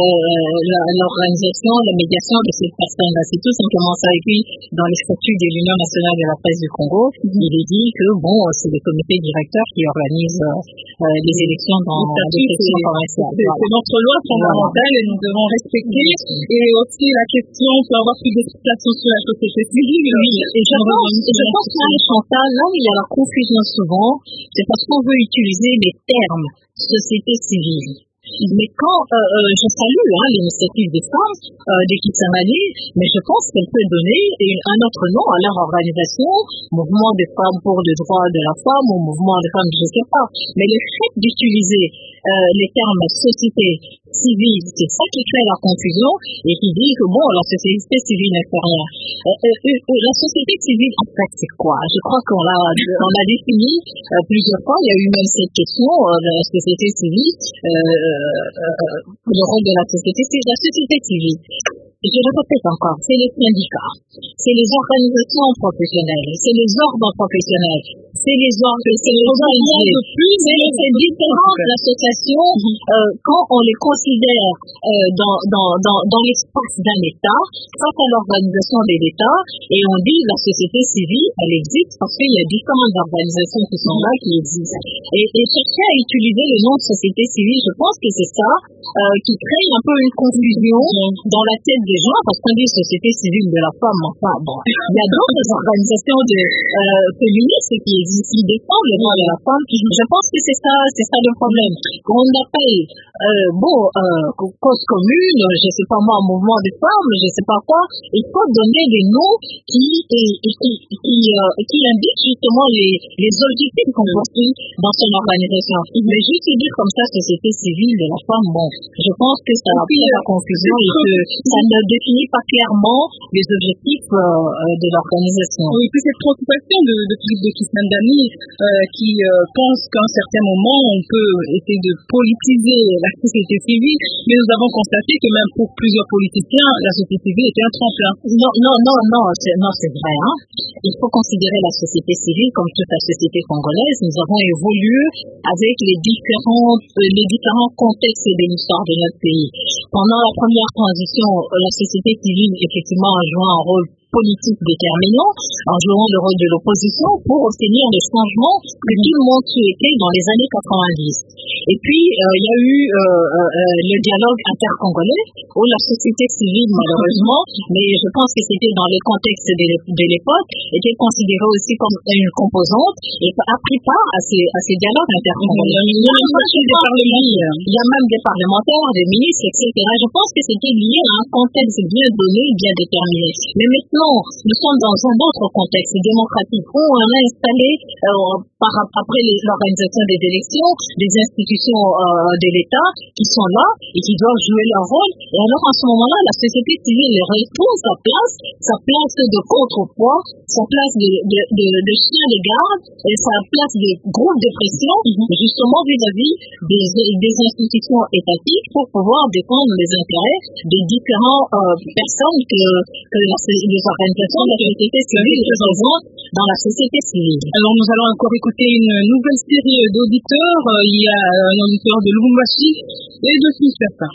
euh, l'organisation, la médiation de cette personne-là. C'est tout simplement ça. Et puis, dans les statuts de l'Union nationale de la presse du Congo, mm-hmm. il est dit que, bon, c'est le comité directeur qui organise euh, les élections dans les élections provinciales. C'est notre loi fondamentale et nous devons respecter. Et aussi, la question peut avoir plus d'explications sur la société civile. Oui, et je pense, je pense que Chantal, là où il y a la confusion souvent, c'est parce qu'on veut utiliser les termes société civile. Mais quand euh, euh, je salue hein, l'initiative des femmes euh, de Kitsamani, mais je pense qu'elle peut donner une, un autre nom à leur organisation, mouvement des femmes pour le droit de la femme ou mouvement des femmes, je ne sais pas. Mais le fait d'utiliser euh, les termes société civile, c'est ça qui crée la confusion et qui dit que bon, la société civile n'est pas rien. Euh, euh, euh, la société civile, en fait, c'est quoi? Je crois qu'on l'a, on l'a défini euh, plusieurs fois. Il y a eu même cette question euh, de la société civile. Euh, Euh, le rôle de la société, c'est la société civile. Je le répète encore, c'est les syndicats, c'est les organisations professionnelles, c'est les ordres professionnels, c'est les ordres, c'est les O N G, c'est les différentes associations, euh, quand on les considère euh, dans, dans, dans, dans l'espace d'un État, face à l'organisation de l'État, et on dit la société civile, elle existe parce qu'il y a différentes organisations qui sont là, qui existent. Et, et chercher à utiliser le nom de société civile, je pense que c'est ça euh, qui crée un peu une confusion dans la tête des gens, parce qu'on dit société civile de la femme, enfin bon, il y a d'autres organisations de, euh, féministes qui existent, qui défendent le droit de la femme. Je pense que c'est ça, c'est ça le problème. On appelle, euh, bon, euh, cause commune, je sais pas moi, mouvement des femmes, je sais pas quoi, il faut donner des noms qui, qui, qui, qui, euh, qui indiquent justement les, les objectifs qu'on poursuit dans son organisation. Mais juste dire comme ça, société civile de la femme, bon, je pense que ça va faire la confusion et que ça ne définit pas clairement les objectifs euh, de l'organisation. Oui, puis cette préoccupation de, de Philippe de Kismandani euh, qui euh, pense qu'à un certain moment on peut essayer de politiser la société civile, mais nous avons constaté que même pour plusieurs politiciens, la société civile était un tremplin. Non, non, non, non, c'est, non, c'est vrai. Hein. Il faut considérer la société civile comme toute la société congolaise. Nous avons évolué avec les différents, euh, les différents contextes de l'histoire de notre pays. Pendant la première transition, la société civile, effectivement, a joué un rôle politique déterminant, en jouant le rôle de l'opposition pour obtenir les changements que tout le monde souhaitait dans les années quatre-vingt-dix. Et puis, euh, il y a eu euh, euh, le dialogue intercongolais, où la société civile, malheureusement, mais je pense que c'était dans le contexte de l'époque, était considérée aussi comme une composante et a pris part à ces, à ces dialogues intercongolais. Il y a même des parlementaires, il y a même des parlementaires, des ministres, et cetera. Je pense que c'était lié à un contexte bien donné, bien déterminé. Mais maintenant, nous sommes dans un autre contexte démocratique où on a installé, euh, par, après l'organisation des élections, des institutions euh, de l'État qui sont là et qui doivent jouer leur rôle. Et alors, à ce moment-là, la société civile retrouve sa place, sa place de contrepoids, sa place de, de, de, de chien de garde et sa place de groupe de pression, mm-hmm. justement vis-à-vis des, des institutions étatiques pour pouvoir défendre les intérêts des différentes euh, personnes que, que la, les organisations de la société civile représentent dans la société civile. Alors, nous allons encore écouter une nouvelle série d'auditeurs. Il y a un auditeur de Lubumbashi et de Kinshasa.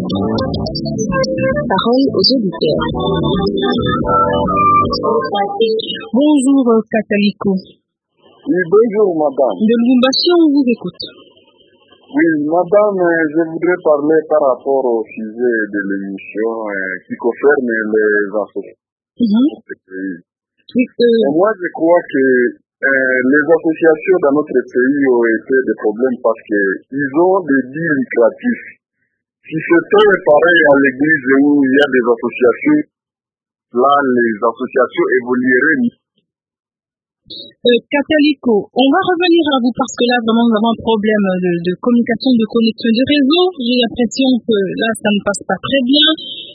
Parole aux auditeurs. Bonjour, Kataliko. Oui, bonjour, madame. De Lubumbashi, on vous écoute. Oui, madame, je voudrais parler par rapport au sujet de l'émission euh, qui concerne les associations. Mm-hmm. Oui, euh... Moi, je crois que euh, les associations dans notre pays ont été des problèmes parce qu'ils ont des buts lucratifs. Si c'était pareil à l'église où il y a des associations, là, les associations évolueraient. Euh, Kataliko, on va revenir à vous parce que là, vraiment, nous avons un problème de, de communication, de connexion de réseau. J'ai l'impression que là, ça ne passe pas très bien.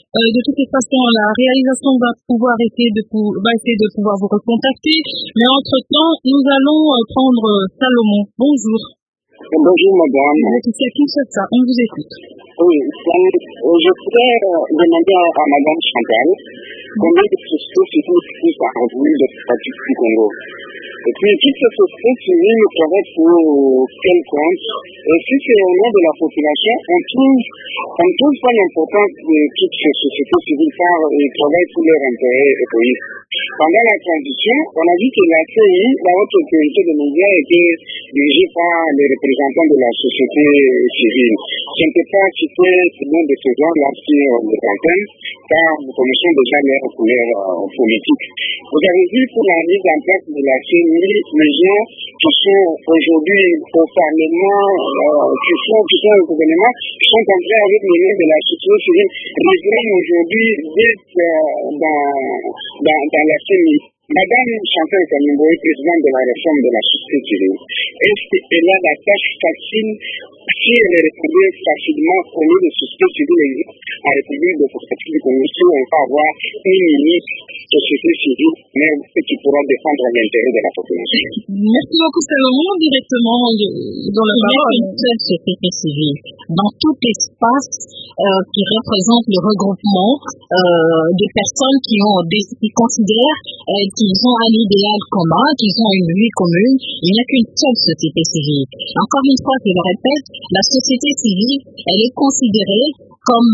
Euh, de toutes les façons, la réalisation va pouvoir essayer de, pou- va essayer de pouvoir vous recontacter. Mais entre-temps, nous allons euh, prendre Salomon. Bonjour. Bonjour madame. Vous êtes ici à Kinshasa. On vous écoute. Oui, donc, euh, je voudrais euh, demander à, à madame Chantal combien de sociétés civiles existent à revenu de pratique du Congo. Et puis, toutes ces sociétés civiles travaillent pour quel compte? Et si c'est au nom de la population, on trouve, on trouve pas l'importance de toutes ces sociétés civiles car ils travaillent pour leur intérêt égoïste. Pendant la transition, on a vu que la C I, la haute autorité de médias, était dirigée par les représentants de la société civile. Je ne peux pas citer le nom de ces gens-là sur les antennes, car nous connaissons déjà leur couleur euh, politique. Vous avez vu pour la mise en place de la C I, les gens qui sont aujourd'hui au Parlement, euh, qui, sont, qui sont au gouvernement, qui sont entrés avec les liens de la société civile, regrette aujourd'hui d'être euh, dans, dans, dans la C I. Madame Chantal Kalimboé, présidente de la réforme de la société civile, est-ce qu'elle a la tâche facile si elle est république facilement au lieu de société civile existe en République démocratique du Congo, si on va avoir une ministre société civile, mais qui pourra défendre l'intérêt de la population. Merci beaucoup Salomon, directement de, dans la parole. Il y a une seule société civile dans tout espace euh, qui représente le regroupement euh, de personnes qui ont des, qui considèrent euh, qu'ils ont un idéal commun, qu'ils ont une vie commune. Il n'y a qu'une seule société civile. Encore une fois, je le répète, la société civile, elle est considérée comme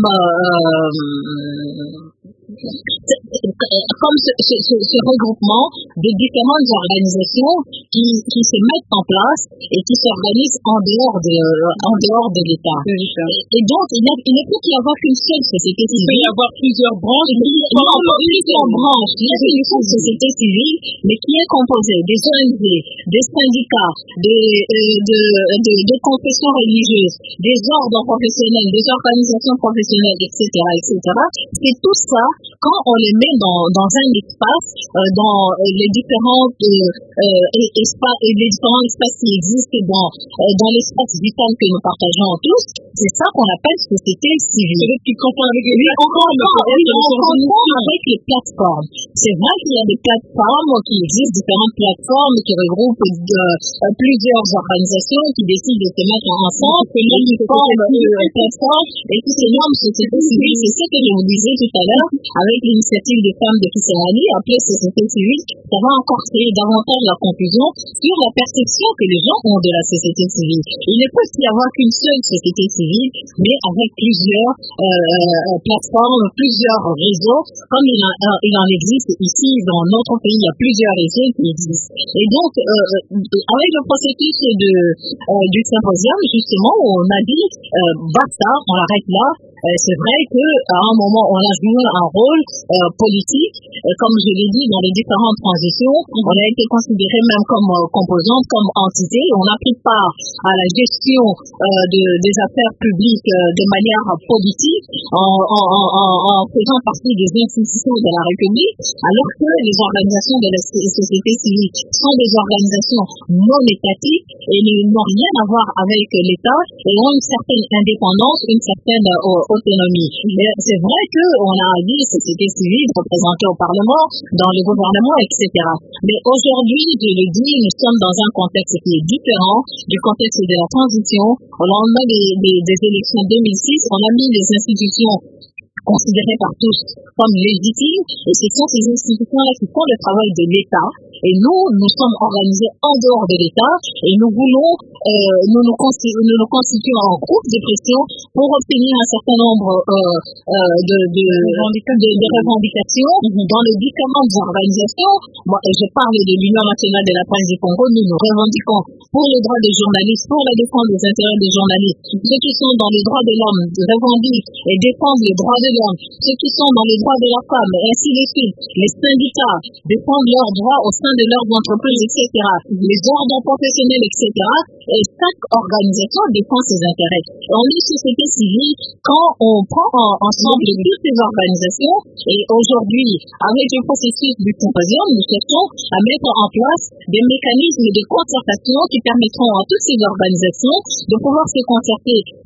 euh, comme ce, ce, ce, ce regroupement de différentes organisations qui, qui se mettent en place et qui s'organisent en dehors de, en dehors de l'État. Et, et donc, il, a, il ne peut y avoir qu'une seule société civile. Il peut y avoir plusieurs branches. Non, non, plusieurs branches. Il y a une seule société civile, mais qui est composée des O N G, des syndicats, des, euh, de, de, de confessions religieuses, des ordres professionnels, des organisations professionnelles, et cetera, et cetera. C'est tout ça. Quand on les met dans, dans un espace, euh, dans les différents euh, euh, espaces, les différents espaces qui existent dans, euh, dans l'espace vital que nous partageons tous, c'est ça qu'on appelle société civile. C'est qui confond avec les plateformes. Avec les plateformes. C'est vrai qu'il y a des plateformes qui existent, différentes plateformes qui regroupent de, euh, plusieurs organisations qui décident de se mettre ensemble, et qui forment une plateforme et qui se nomment société civile. C'est ce que je vous disais tout à l'heure. Avec l'initiative des femmes de Kisangani, appelée société civile, ça va encore créer davantage la confusion sur la perception que les gens ont de la société civile. Il ne peut y avoir qu'une seule société civile, mais avec plusieurs euh, plateformes, plusieurs réseaux, comme il, a, euh, il en existe ici dans notre pays, il y a plusieurs réseaux qui existent. Et donc, euh, avec le processus de, euh, du symposium, justement, on a dit, euh, basta, on arrête là. Euh, c'est vrai qu'à un moment, on a joué un rôle euh, politique, euh, comme je l'ai dit, dans les différentes transitions. Mm-hmm. On a été considéré même comme euh, composante, comme entité. On a pris part à la gestion euh, de, des affaires publiques euh, de manière politique, en, en, en, en faisant partie des institutions de la République, alors que les organisations de la société civile sont des organisations non étatiques et n'ont rien à voir avec l'État et ont une certaine indépendance, une certaine euh, autonomie. Mais c'est vrai qu'on a dit société civile représentée au Parlement, dans le gouvernement, et cetera. Mais aujourd'hui, je le dis, nous sommes dans un contexte qui est différent du contexte de la transition. Au lendemain des, des, des élections deux mille six, on a mis les institutions considérées par tous comme légitimes, et ce sont ces institutions-là qui font le travail de l'État. Et nous, nous sommes organisés en dehors de l'État, et nous voulons, euh, nous, nous, constitu- nous nous constituons en groupe de pression pour obtenir un certain nombre euh, euh, de, de, de, de revendications dans les différentes organisations. Moi, je parle de l'Union nationale de la presse du Congo. Nous nous revendiquons pour les droits des journalistes, pour la défense des intérêts des journalistes. Ceux qui sont dans les droits de l'homme revendiquent et défendent les droits de l'homme. Ceux qui sont dans les droits de la femme, et ainsi de suite. Les syndicats défendent leurs droits au sein de leurs entreprises, et cetera. Les ordres professionnels, et cetera. Et chaque organisation défend ses intérêts. Et on est société civile quand on prend en, ensemble toutes ces organisations. Et aujourd'hui, avec le processus du symposium, nous cherchons à mettre en place des mécanismes de concertation qui permettront à toutes ces organisations de pouvoir se concerter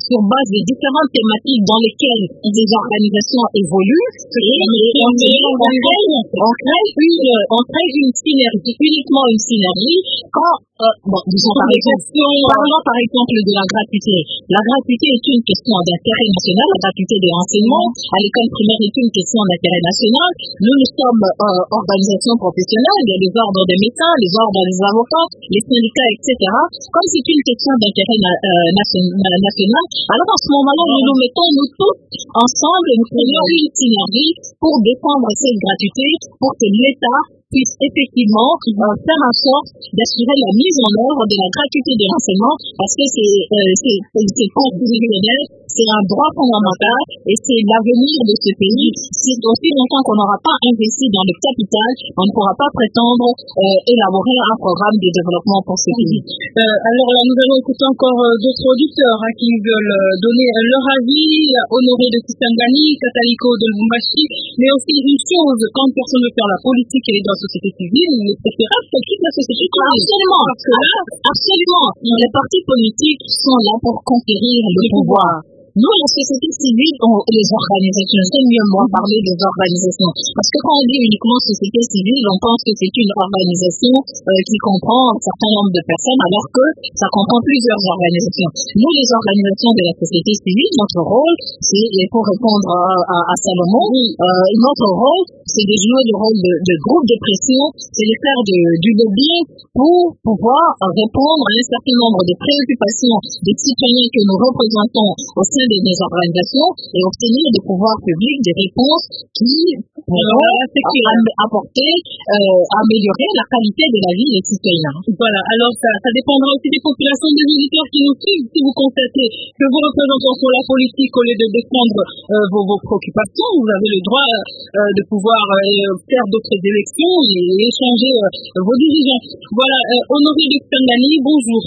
sur base des différentes thématiques dans lesquelles les organisations évoluent et, et on, on, crée, on, crée une, on crée une synergie, uniquement une synergie quand, euh, bon, disons par exemple, parlons par exemple de la gratuité. La gratuité est une question d'intérêt national, la gratuité des renseignements à l'école primaire est une question d'intérêt national. Nous, nous sommes euh, organisations professionnelles, il y a les ordres des médecins, les ordres des avocats, les syndicats, et cetera. Comme c'est une question d'intérêt na- euh, national, alors à ce moment-là, nous nous mettons nous tous ensemble, nous créons une synergie pour défendre cette gratuité, pour que l'État puisse effectivement euh, faire en sorte d'assurer la mise en œuvre de la gratuité des renseignements, parce que c'est, euh, c'est, c'est, c'est constitutionnel, c'est un droit fondamental et c'est l'avenir de ce pays. Si aussi longtemps qu'on n'aura pas investi dans le capital, on ne pourra pas prétendre euh, élaborer un programme de développement pour ce pays. Euh, alors là, nous allons écouter encore euh, d'autres auditeurs hein, qui veulent euh, donner euh, leur avis. Honoré de Kisangani, Kataliko de Lubumbashi, mais aussi une chose, quand personne veut faire la politique et les droits de la société civile, il est préférable que toute la société civile. Absolument, absolument. Les partis politiques sont là pour conquérir le pouvoir. Nous, la société civile, on, les organisations, j'aime mieux moi parler des organisations. Parce que quand on dit uniquement société civile, on pense que c'est une organisation euh, qui comprend un certain nombre de personnes, alors que ça comprend plusieurs organisations. Nous, les organisations de la société civile, notre rôle, c'est, pour répondre à, à, à Salomon, euh, notre rôle, c'est de jouer le rôle de, de groupe de pression, c'est de faire de, du lobbying pour pouvoir répondre à un certain nombre de préoccupations des citoyens que nous représentons au sein de nos organisations et obtenir des pouvoirs publics des réponses qui pourront apporter, euh, améliorer la qualité de la vie des citoyens. Voilà, alors ça, ça dépendra aussi des populations des auditeurs qui nous suivent. Si vous constatez que vos représentants sur la politique, au lieu de défendre euh, vos, vos préoccupations, vous avez le droit euh, de pouvoir euh, faire d'autres élections et, et échanger euh, vos dirigeants. Voilà, euh, Honoré de Kisangani, bonjour.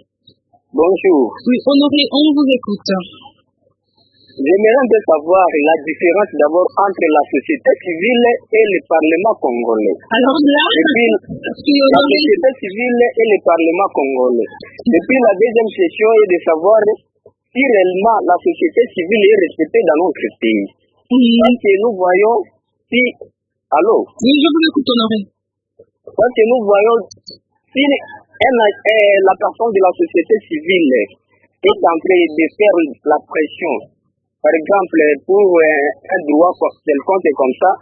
Bonjour. Oui, Honoré, on vous écoute. J'aimerais un peu savoir la différence d'abord entre la société civile et le Parlement congolais. Alors là, Depuis, la société civile et le Parlement congolais. Depuis la deuxième session est de savoir si réellement la société civile est respectée dans notre pays. oui. Parce que nous voyons si... Allô? Oui, je vous écoute, Honoré. Parce que nous voyons si elle, elle, la personne de la société civile est en train de faire la pression. Par exemple, pour euh, un droit quelconque comme ça,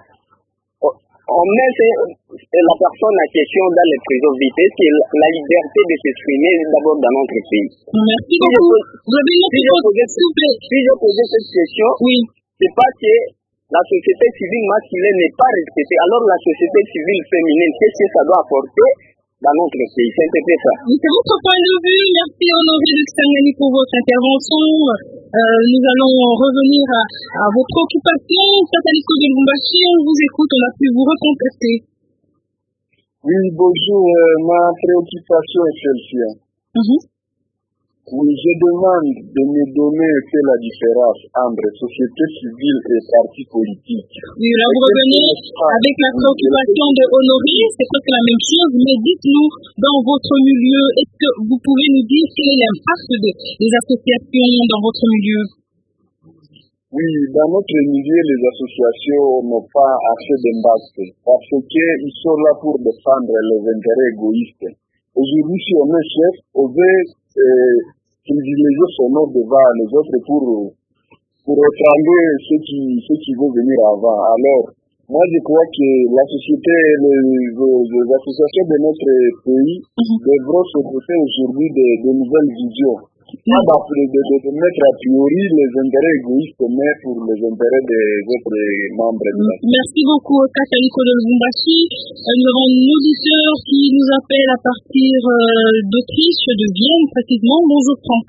on met la personne en question dans les prisons vitées, c'est la liberté de s'exprimer d'abord dans notre pays. Merci beaucoup. Vous avez une autre question, s'il vous plaît. Si je posais cette question, oui. C'est parce que la société civile masculine n'est pas respectée. Alors la société civile féminine, qu'est-ce que ça doit apporter dans notre pays? C'est un peu ça. C'est votre point de vue. Merci Honoré de Kisangani pour votre intervention. Euh, nous allons revenir à, à vos préoccupations. Kataliko de Lubumbashi, on vous écoute, on a pu vous recontacter. Oui, bonjour. Euh, ma préoccupation est celle-ci. Mm-hmm. Oui, je demande de me donner c'est la différence entre société civile et parti politique. Oui, là vous revenez avec la préoccupation de Honoré, c'est presque la même chose, mais dites-nous, dans votre milieu, est-ce que vous pouvez nous dire quel est l'impact de, des associations dans votre milieu? Oui, dans notre milieu, les associations n'ont pas assez d'impact parce qu'ils sont là pour défendre les intérêts égoïstes. Aujourd'hui, si on est chef, on veut euh, privilégier son nom devant les autres pour, pour étrangler ceux qui, ceux qui vont venir avant. Alors, moi je crois que la société, les, les, les associations de notre pays mm-hmm. devront se doter aujourd'hui de, de nouvelles visions. Pas de, de, de, de mettre a priori les intérêts égoïstes, mais pour les intérêts des autres membres de la société. Merci beaucoup, Kataliko de Lubumbashi. Nous avons un auditeur qui nous appelle à partir euh, d'Autriche, de Vienne précisément. Bonjour Franck.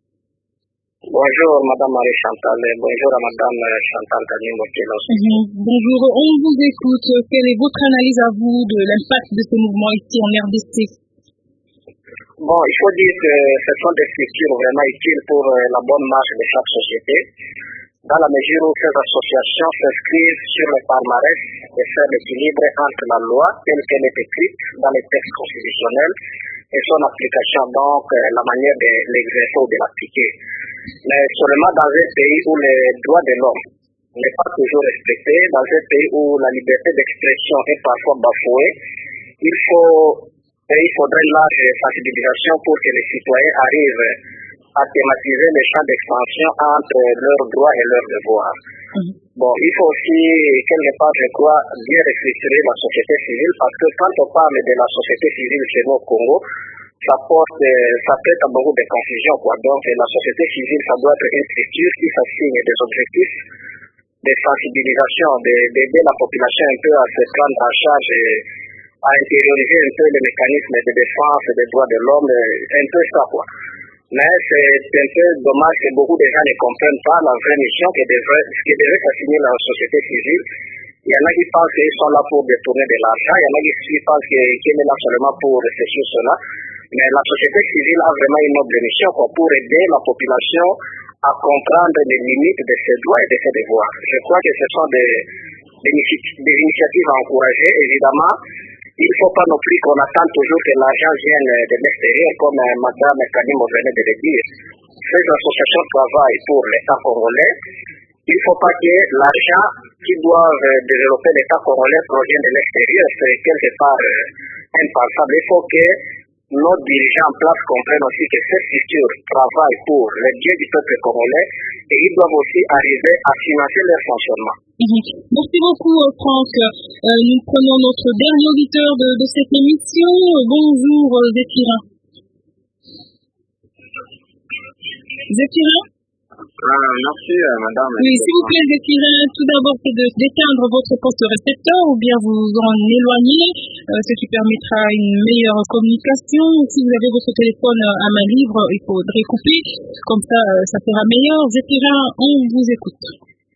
Bonjour Madame Marie Chantal et bonjour à Madame Chantal Kanimbo-Kelos. Mmh. Bonjour, on vous écoute. Quelle est votre analyse à vous de l'impact de ce mouvement ici en R D C? Bon, il faut dire que ce sont des structures vraiment utiles pour euh, la bonne marche de chaque société, dans la mesure où ces associations s'inscrivent sur le palmarès de faire l'équilibre entre la loi telle qu'elle est écrite dans les textes constitutionnels et son application, donc euh, la manière de l'exercer ou de l'appliquer. mais seulement dans un pays où les droits de l'homme n'est pas toujours respecté, dans un pays où la liberté d'expression est parfois bafouée, il faut et il faudrait une large sensibilisation pour que les citoyens arrivent à thématiser les champs d'expansion entre leurs droits et leurs devoirs. Mmh. Bon, il faut aussi, quelque part, je crois, bien réfléchir la société civile, parce que quand on parle de la société civile chez nous au Congo, ça porte, ça prête à beaucoup de confusion, quoi. Donc, la société civile, ça doit être une structure qui s'assigne des objectifs de sensibilisation, d'aider la population un peu à se prendre en charge et à intérioriser un peu les mécanismes de défense des droits de l'homme, un peu ça, quoi. Mais c'est un peu dommage que beaucoup de gens ne comprennent pas la vraie mission que devrait, que devrait s'assigner la société civile. Il y en a qui pensent qu'ils sont là pour détourner de l'argent, il y en a qui pensent qu'elle est là seulement pour réfléchir cela. Mais la société civile a vraiment une noble mission, quoi, pour aider la population à comprendre les limites de ses droits et de ses devoirs. Je crois que ce sont des, des, des initiatives à encourager, évidemment. Il ne faut pas non plus qu'on attende toujours que l'argent vienne de l'extérieur, comme euh, Madame Kadimo venait de le dire. Ces associations travaillent pour l'État congolais. Il ne faut pas que l'argent qui doit euh, développer l'État congolais provienne de l'extérieur. C'est quelque part euh, impensable. Il faut que nos dirigeants en place comprennent aussi que ces structures travaillent pour le bien du peuple congolais et ils doivent aussi arriver à financer leur fonctionnement. Merci beaucoup, Franck. Euh, nous prenons notre dernier auditeur de, de cette émission. Bonjour, Zéphirin. Zéphirin? Ah, merci, euh, madame. Oui, s'il vous plaît, Zéphirin, tout d'abord, c'est de d'éteindre votre poste récepteur ou bien vous en éloigner, euh, ce qui permettra une meilleure communication. Si vous avez votre téléphone à main libre, il faudrait couper, comme ça, euh, ça sera meilleur. Zéphirin, on vous écoute.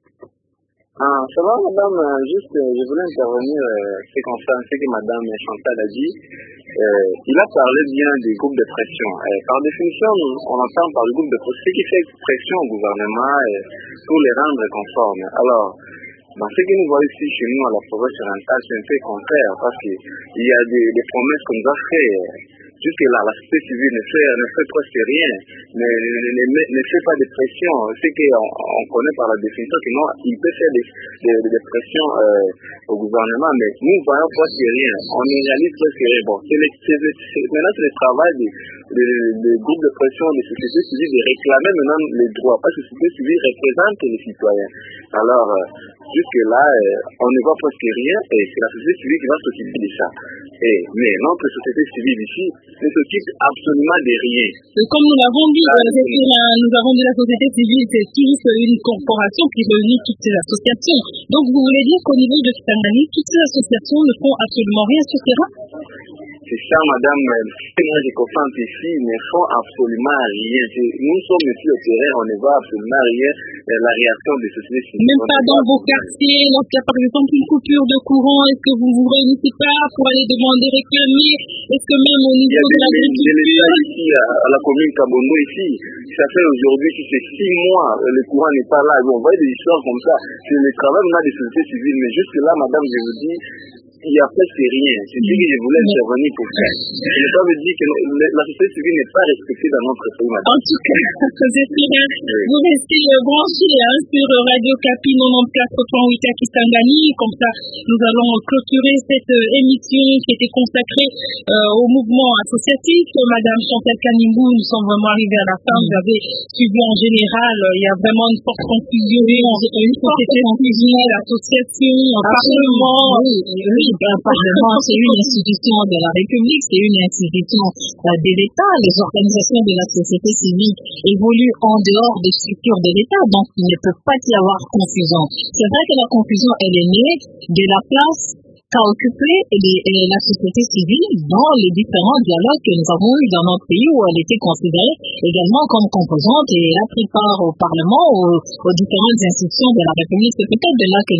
Ah, ça va, madame, juste, euh, je voulais intervenir, euh, ce concerne ce que madame Chantal a dit. Euh, il a parlé bien des groupes de pression. Euh, par définition, on entend par le groupe de pression, ce qui fait pression au gouvernement euh, pour les rendre conformes. Alors, dans ce que nous voyons ici chez nous à la province orientale, c'est un peu contraire, parce qu'il y a des, des promesses qu'on nous a faites. Jusque-là, la société civile ne fait, ne fait presque rien, ne, ne, ne, ne fait pas de pression. C'est qu'on on connaît par la définition que non, il peut faire des, des, des pressions euh, au gouvernement, mais nous voyons presque rien. On ne réalise presque rien. Bon, c'est le, c'est le, c'est, maintenant, c'est le travail des, des, des groupes de pression des sociétés civiles de réclamer maintenant les droits, parce que les sociétés civiles représentent les citoyens. Alors, euh, jusque-là, euh, on ne voit presque rien, et c'est la société civile qui va s'occuper de ça. Et, mais notre société civile ici ne s'occupe absolument de rien. Comme nous l'avons dit, ah, euh, nous avons dit la société civile, c'est juste une corporation qui réunit toutes ces associations. Donc vous voulez dire qu'au niveau de Kisangani, toutes ces associations ne font absolument rien sur le terrain? C'est ça, madame. Les écossaises ici ne font absolument rien. Nous sommes ici au terrain, on ne voit absolument rien. La réaction des sociétés civiles. Même pas dans vos quartiers, lorsqu'il y a par exemple une coupure de courant, est-ce que vous vous réunissez pas pour aller demander, réclamer? Est-ce que même au niveau de l'agriculture? Ici, à la commune Kabondo, ici, ça fait aujourd'hui, si c'est six mois, le courant n'est pas là. Bon, on voit des histoires comme ça. C'est le travail maintenant des sociétés civiles. Mais jusque là, madame, je vous dis, il n'y a presque rien. C'est ce que je voulais intervenir pour faire. Je ne pas vous dire que la société civile n'est pas respectée dans notre pays, madame. En tout cas, Zéphirin, vous restez branchés hein, sur Radio Kapi quatre-vingt-quatorze point huit à Kisangani. Comme ça, nous allons clôturer cette émission qui était consacrée euh, au mouvement associatif. Madame Chantal Kanimbu, nous sommes vraiment arrivés à la fin. Vous avez suivi en général, il y a vraiment une forte confusion. Une société civile, l'association, un parlement. Oui, oui. Un parlement, c'est une institution de la République, c'est une institution euh, de l'État. Les organisations de la société civile évoluent en dehors des structures de l'État, donc il ne peut pas y avoir confusion. C'est vrai que la confusion, elle est née de la place qu'a occupé la société civile dans les différents dialogues que nous avons eus dans notre pays où elle était considérée également comme composante et elle a pris part au Parlement, aux, aux différentes institutions de la République. C'est peut-être de là que naît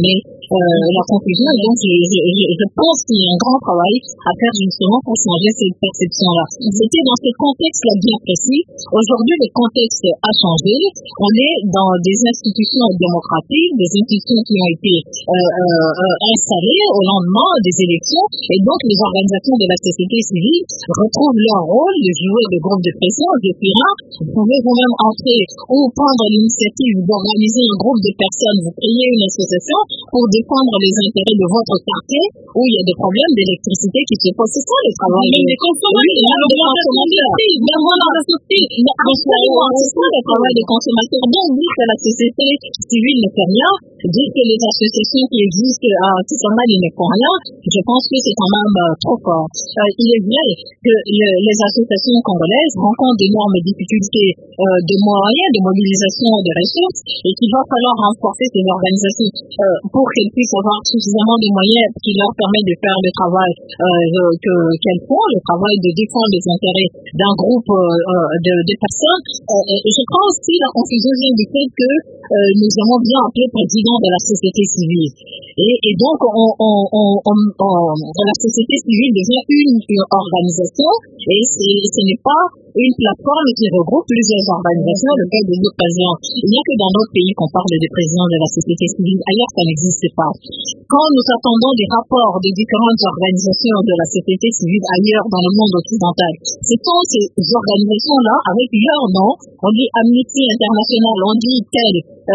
euh, la conclusion. Et donc, je, je, je pense qu'il y a un grand travail à faire justement pour changer cette perception-là. C'était dans ce contexte-là bien précis. Aujourd'hui, le contexte a changé. On est dans des institutions démocratiques, des institutions qui ont été euh, euh, installées au lendemain des élections. Et donc, les organisations de la société civile retrouvent leur rôle de jouer de groupe de pression, de terrain. Vous pouvez vous-même entrer ou prendre l'initiative d'organiser un groupe de personnes, vous créez une association pour défendre les intérêts de votre quartier où il y a des problèmes d'électricité qui se posent. C'est ça le travail. Mais des consommateurs, oui, des consommateurs. Mais voilà, absolument, c'est ça le travail des consommateurs. Donc, dire que la société civile ne fait rien, dire que les associations qui existent à Kisangani ne font rien, je pense que c'est quand même euh, trop fort. Euh, il est vrai que le, les associations congolaises rencontrent d'énormes difficultés euh, de moyens, de mobilisation de ressources, et qu'il va falloir renforcer ces organisations euh, pour qu'elles puissent avoir suffisamment de moyens qui leur permettent de faire le travail euh, que, qu'elles font, le travail de défendre les intérêts d'un groupe euh, de, de personnes. Euh, et je crois aussi la confusion vient du fait que euh, nous avons bien appelé président de la société civile. Et, et donc, on, on, on, on, on, la société civile devient une, une organisation et ce n'est pas une plateforme qui regroupe plusieurs organisations. Le cas de l'occasion, il n'y a que dans d'autres pays qu'on parle des présidents de la société civile. Ailleurs, ça n'existe pas. Quand nous attendons des rapports des différentes organisations de la société civile ailleurs dans le monde occidental, ce sont ces organisations-là avec leur nom. On dit Amnesty International, on dit tel, euh,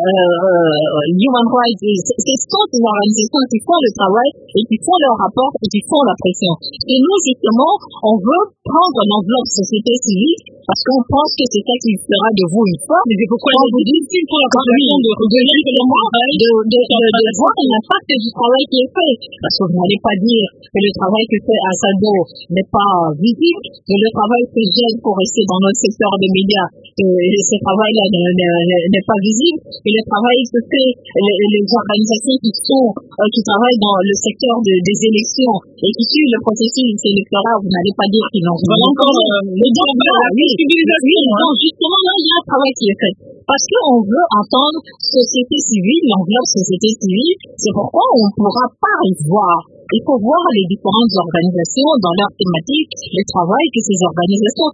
euh, Human Rights. Ce sont ces organisations qui font le travail et qui font leur rapport et qui font la pression. Et nous, justement, on veut prendre l'enveloppe société civile parce qu'on pense que c'est ça qui fera de vous une force. Mais c'est pourquoi on vous dit qu'il faut la population de revenir de, de, de, de, de voir l'impact du travail qui est fait. Parce que vous n'allez pas dire que le travail que fait Assado n'est pas visible, que le travail que j'aime pour rester dans notre secteur des médias, que ce travail-là n'est pas visible, et le travail que fait les, les organisations qui sont, euh, qui travaillent dans le secteur de, des élections et qui suivent le processus électoral, vous n'allez pas dire qu'ils n'ont voilà encore euh, le donc, voilà, oui, oui, donc justement là il y a un travail qui est fait parce qu'on veut entendre société civile, l'enveloppe société civile, c'est pourquoi on ne pourra pas y voir. Il faut voir les différentes organisations dans leur thématique, le travail que ces organisations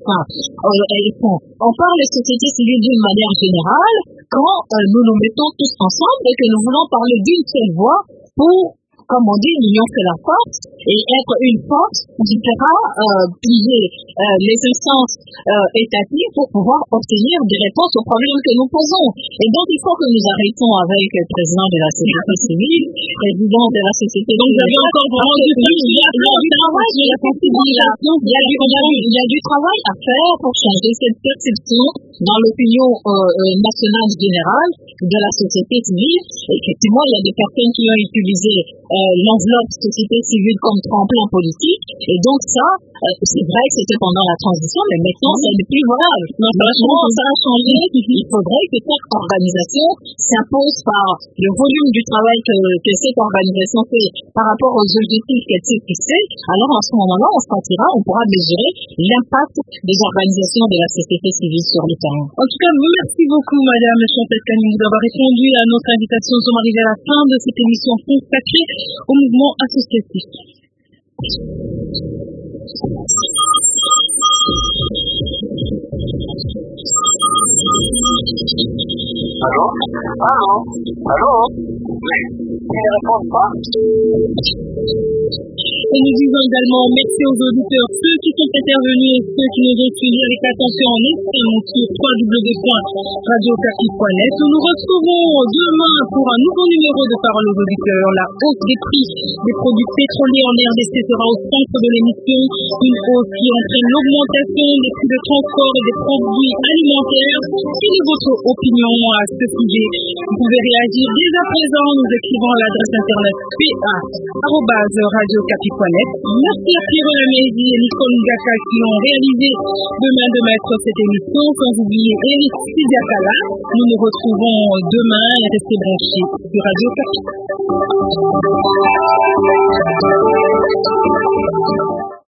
font. On parle de société civile d'une manière générale quand euh, nous nous mettons tous ensemble et que nous voulons parler d'une seule voix pour, comme on dit, l'union fait la force, et être une force qui fera euh, plier euh, les instances euh, étatiques pour pouvoir obtenir des réponses aux problèmes que nous posons. Et donc, il faut que nous arrêtons avec le président de la société civile, président de la société civile. Donc, vous avez encore vraiment du travail, il y a il y a du travail à faire pour changer cette perception dans l'opinion euh, euh, nationale générale de la société civile. Effectivement, il y a des personnes qui ont utilisé euh, l'enveloppe société civile comme tremplin politique. Et donc ça, euh, c'est vrai que c'était pendant la transition, mais maintenant, ça n'est plus valable. Maintenant, ça a changé. Il faudrait que cette organisation s'impose par le volume du travail que, que cette organisation fait par rapport aux objectifs qu'elle s'est fixés. Alors, en ce moment-là, on sentira, on pourra mesurer l'impact des organisations de la société civile sur le terrain. En tout cas, merci beaucoup, Madame Chantal Kani, d'avoir répondu à notre invitation. Nous sommes arrivés à la fin de cette émission consacrée au mouvement associatif. Allô? Allô? Allô? Oui. Ils ne répondent pas? Et nous disons également merci aux auditeurs, ceux qui sont intervenus et ceux qui nous ont suivis avec attention en instant sur w w w point radio okapi point net. Nous nous retrouvons demain pour un nouveau numéro de Parole aux auditeurs. La hausse des prix des produits pétroliers en R D C sera au centre de l'émission. Une hausse qui entraîne l'augmentation des prix de transport et des produits alimentaires. Quelle est votre opinion à ce sujet? Vous pouvez réagir dès à présent en nous écrivant à l'adresse internet p a arobase radio okapi point net. Merci à Pierre Lamézi et Nicole Ngaka qui ont réalisé de main de maître cette émission, sans oublier Eric Sidiakala. Nous nous retrouvons demain et restez branchés sur Radio Okapi.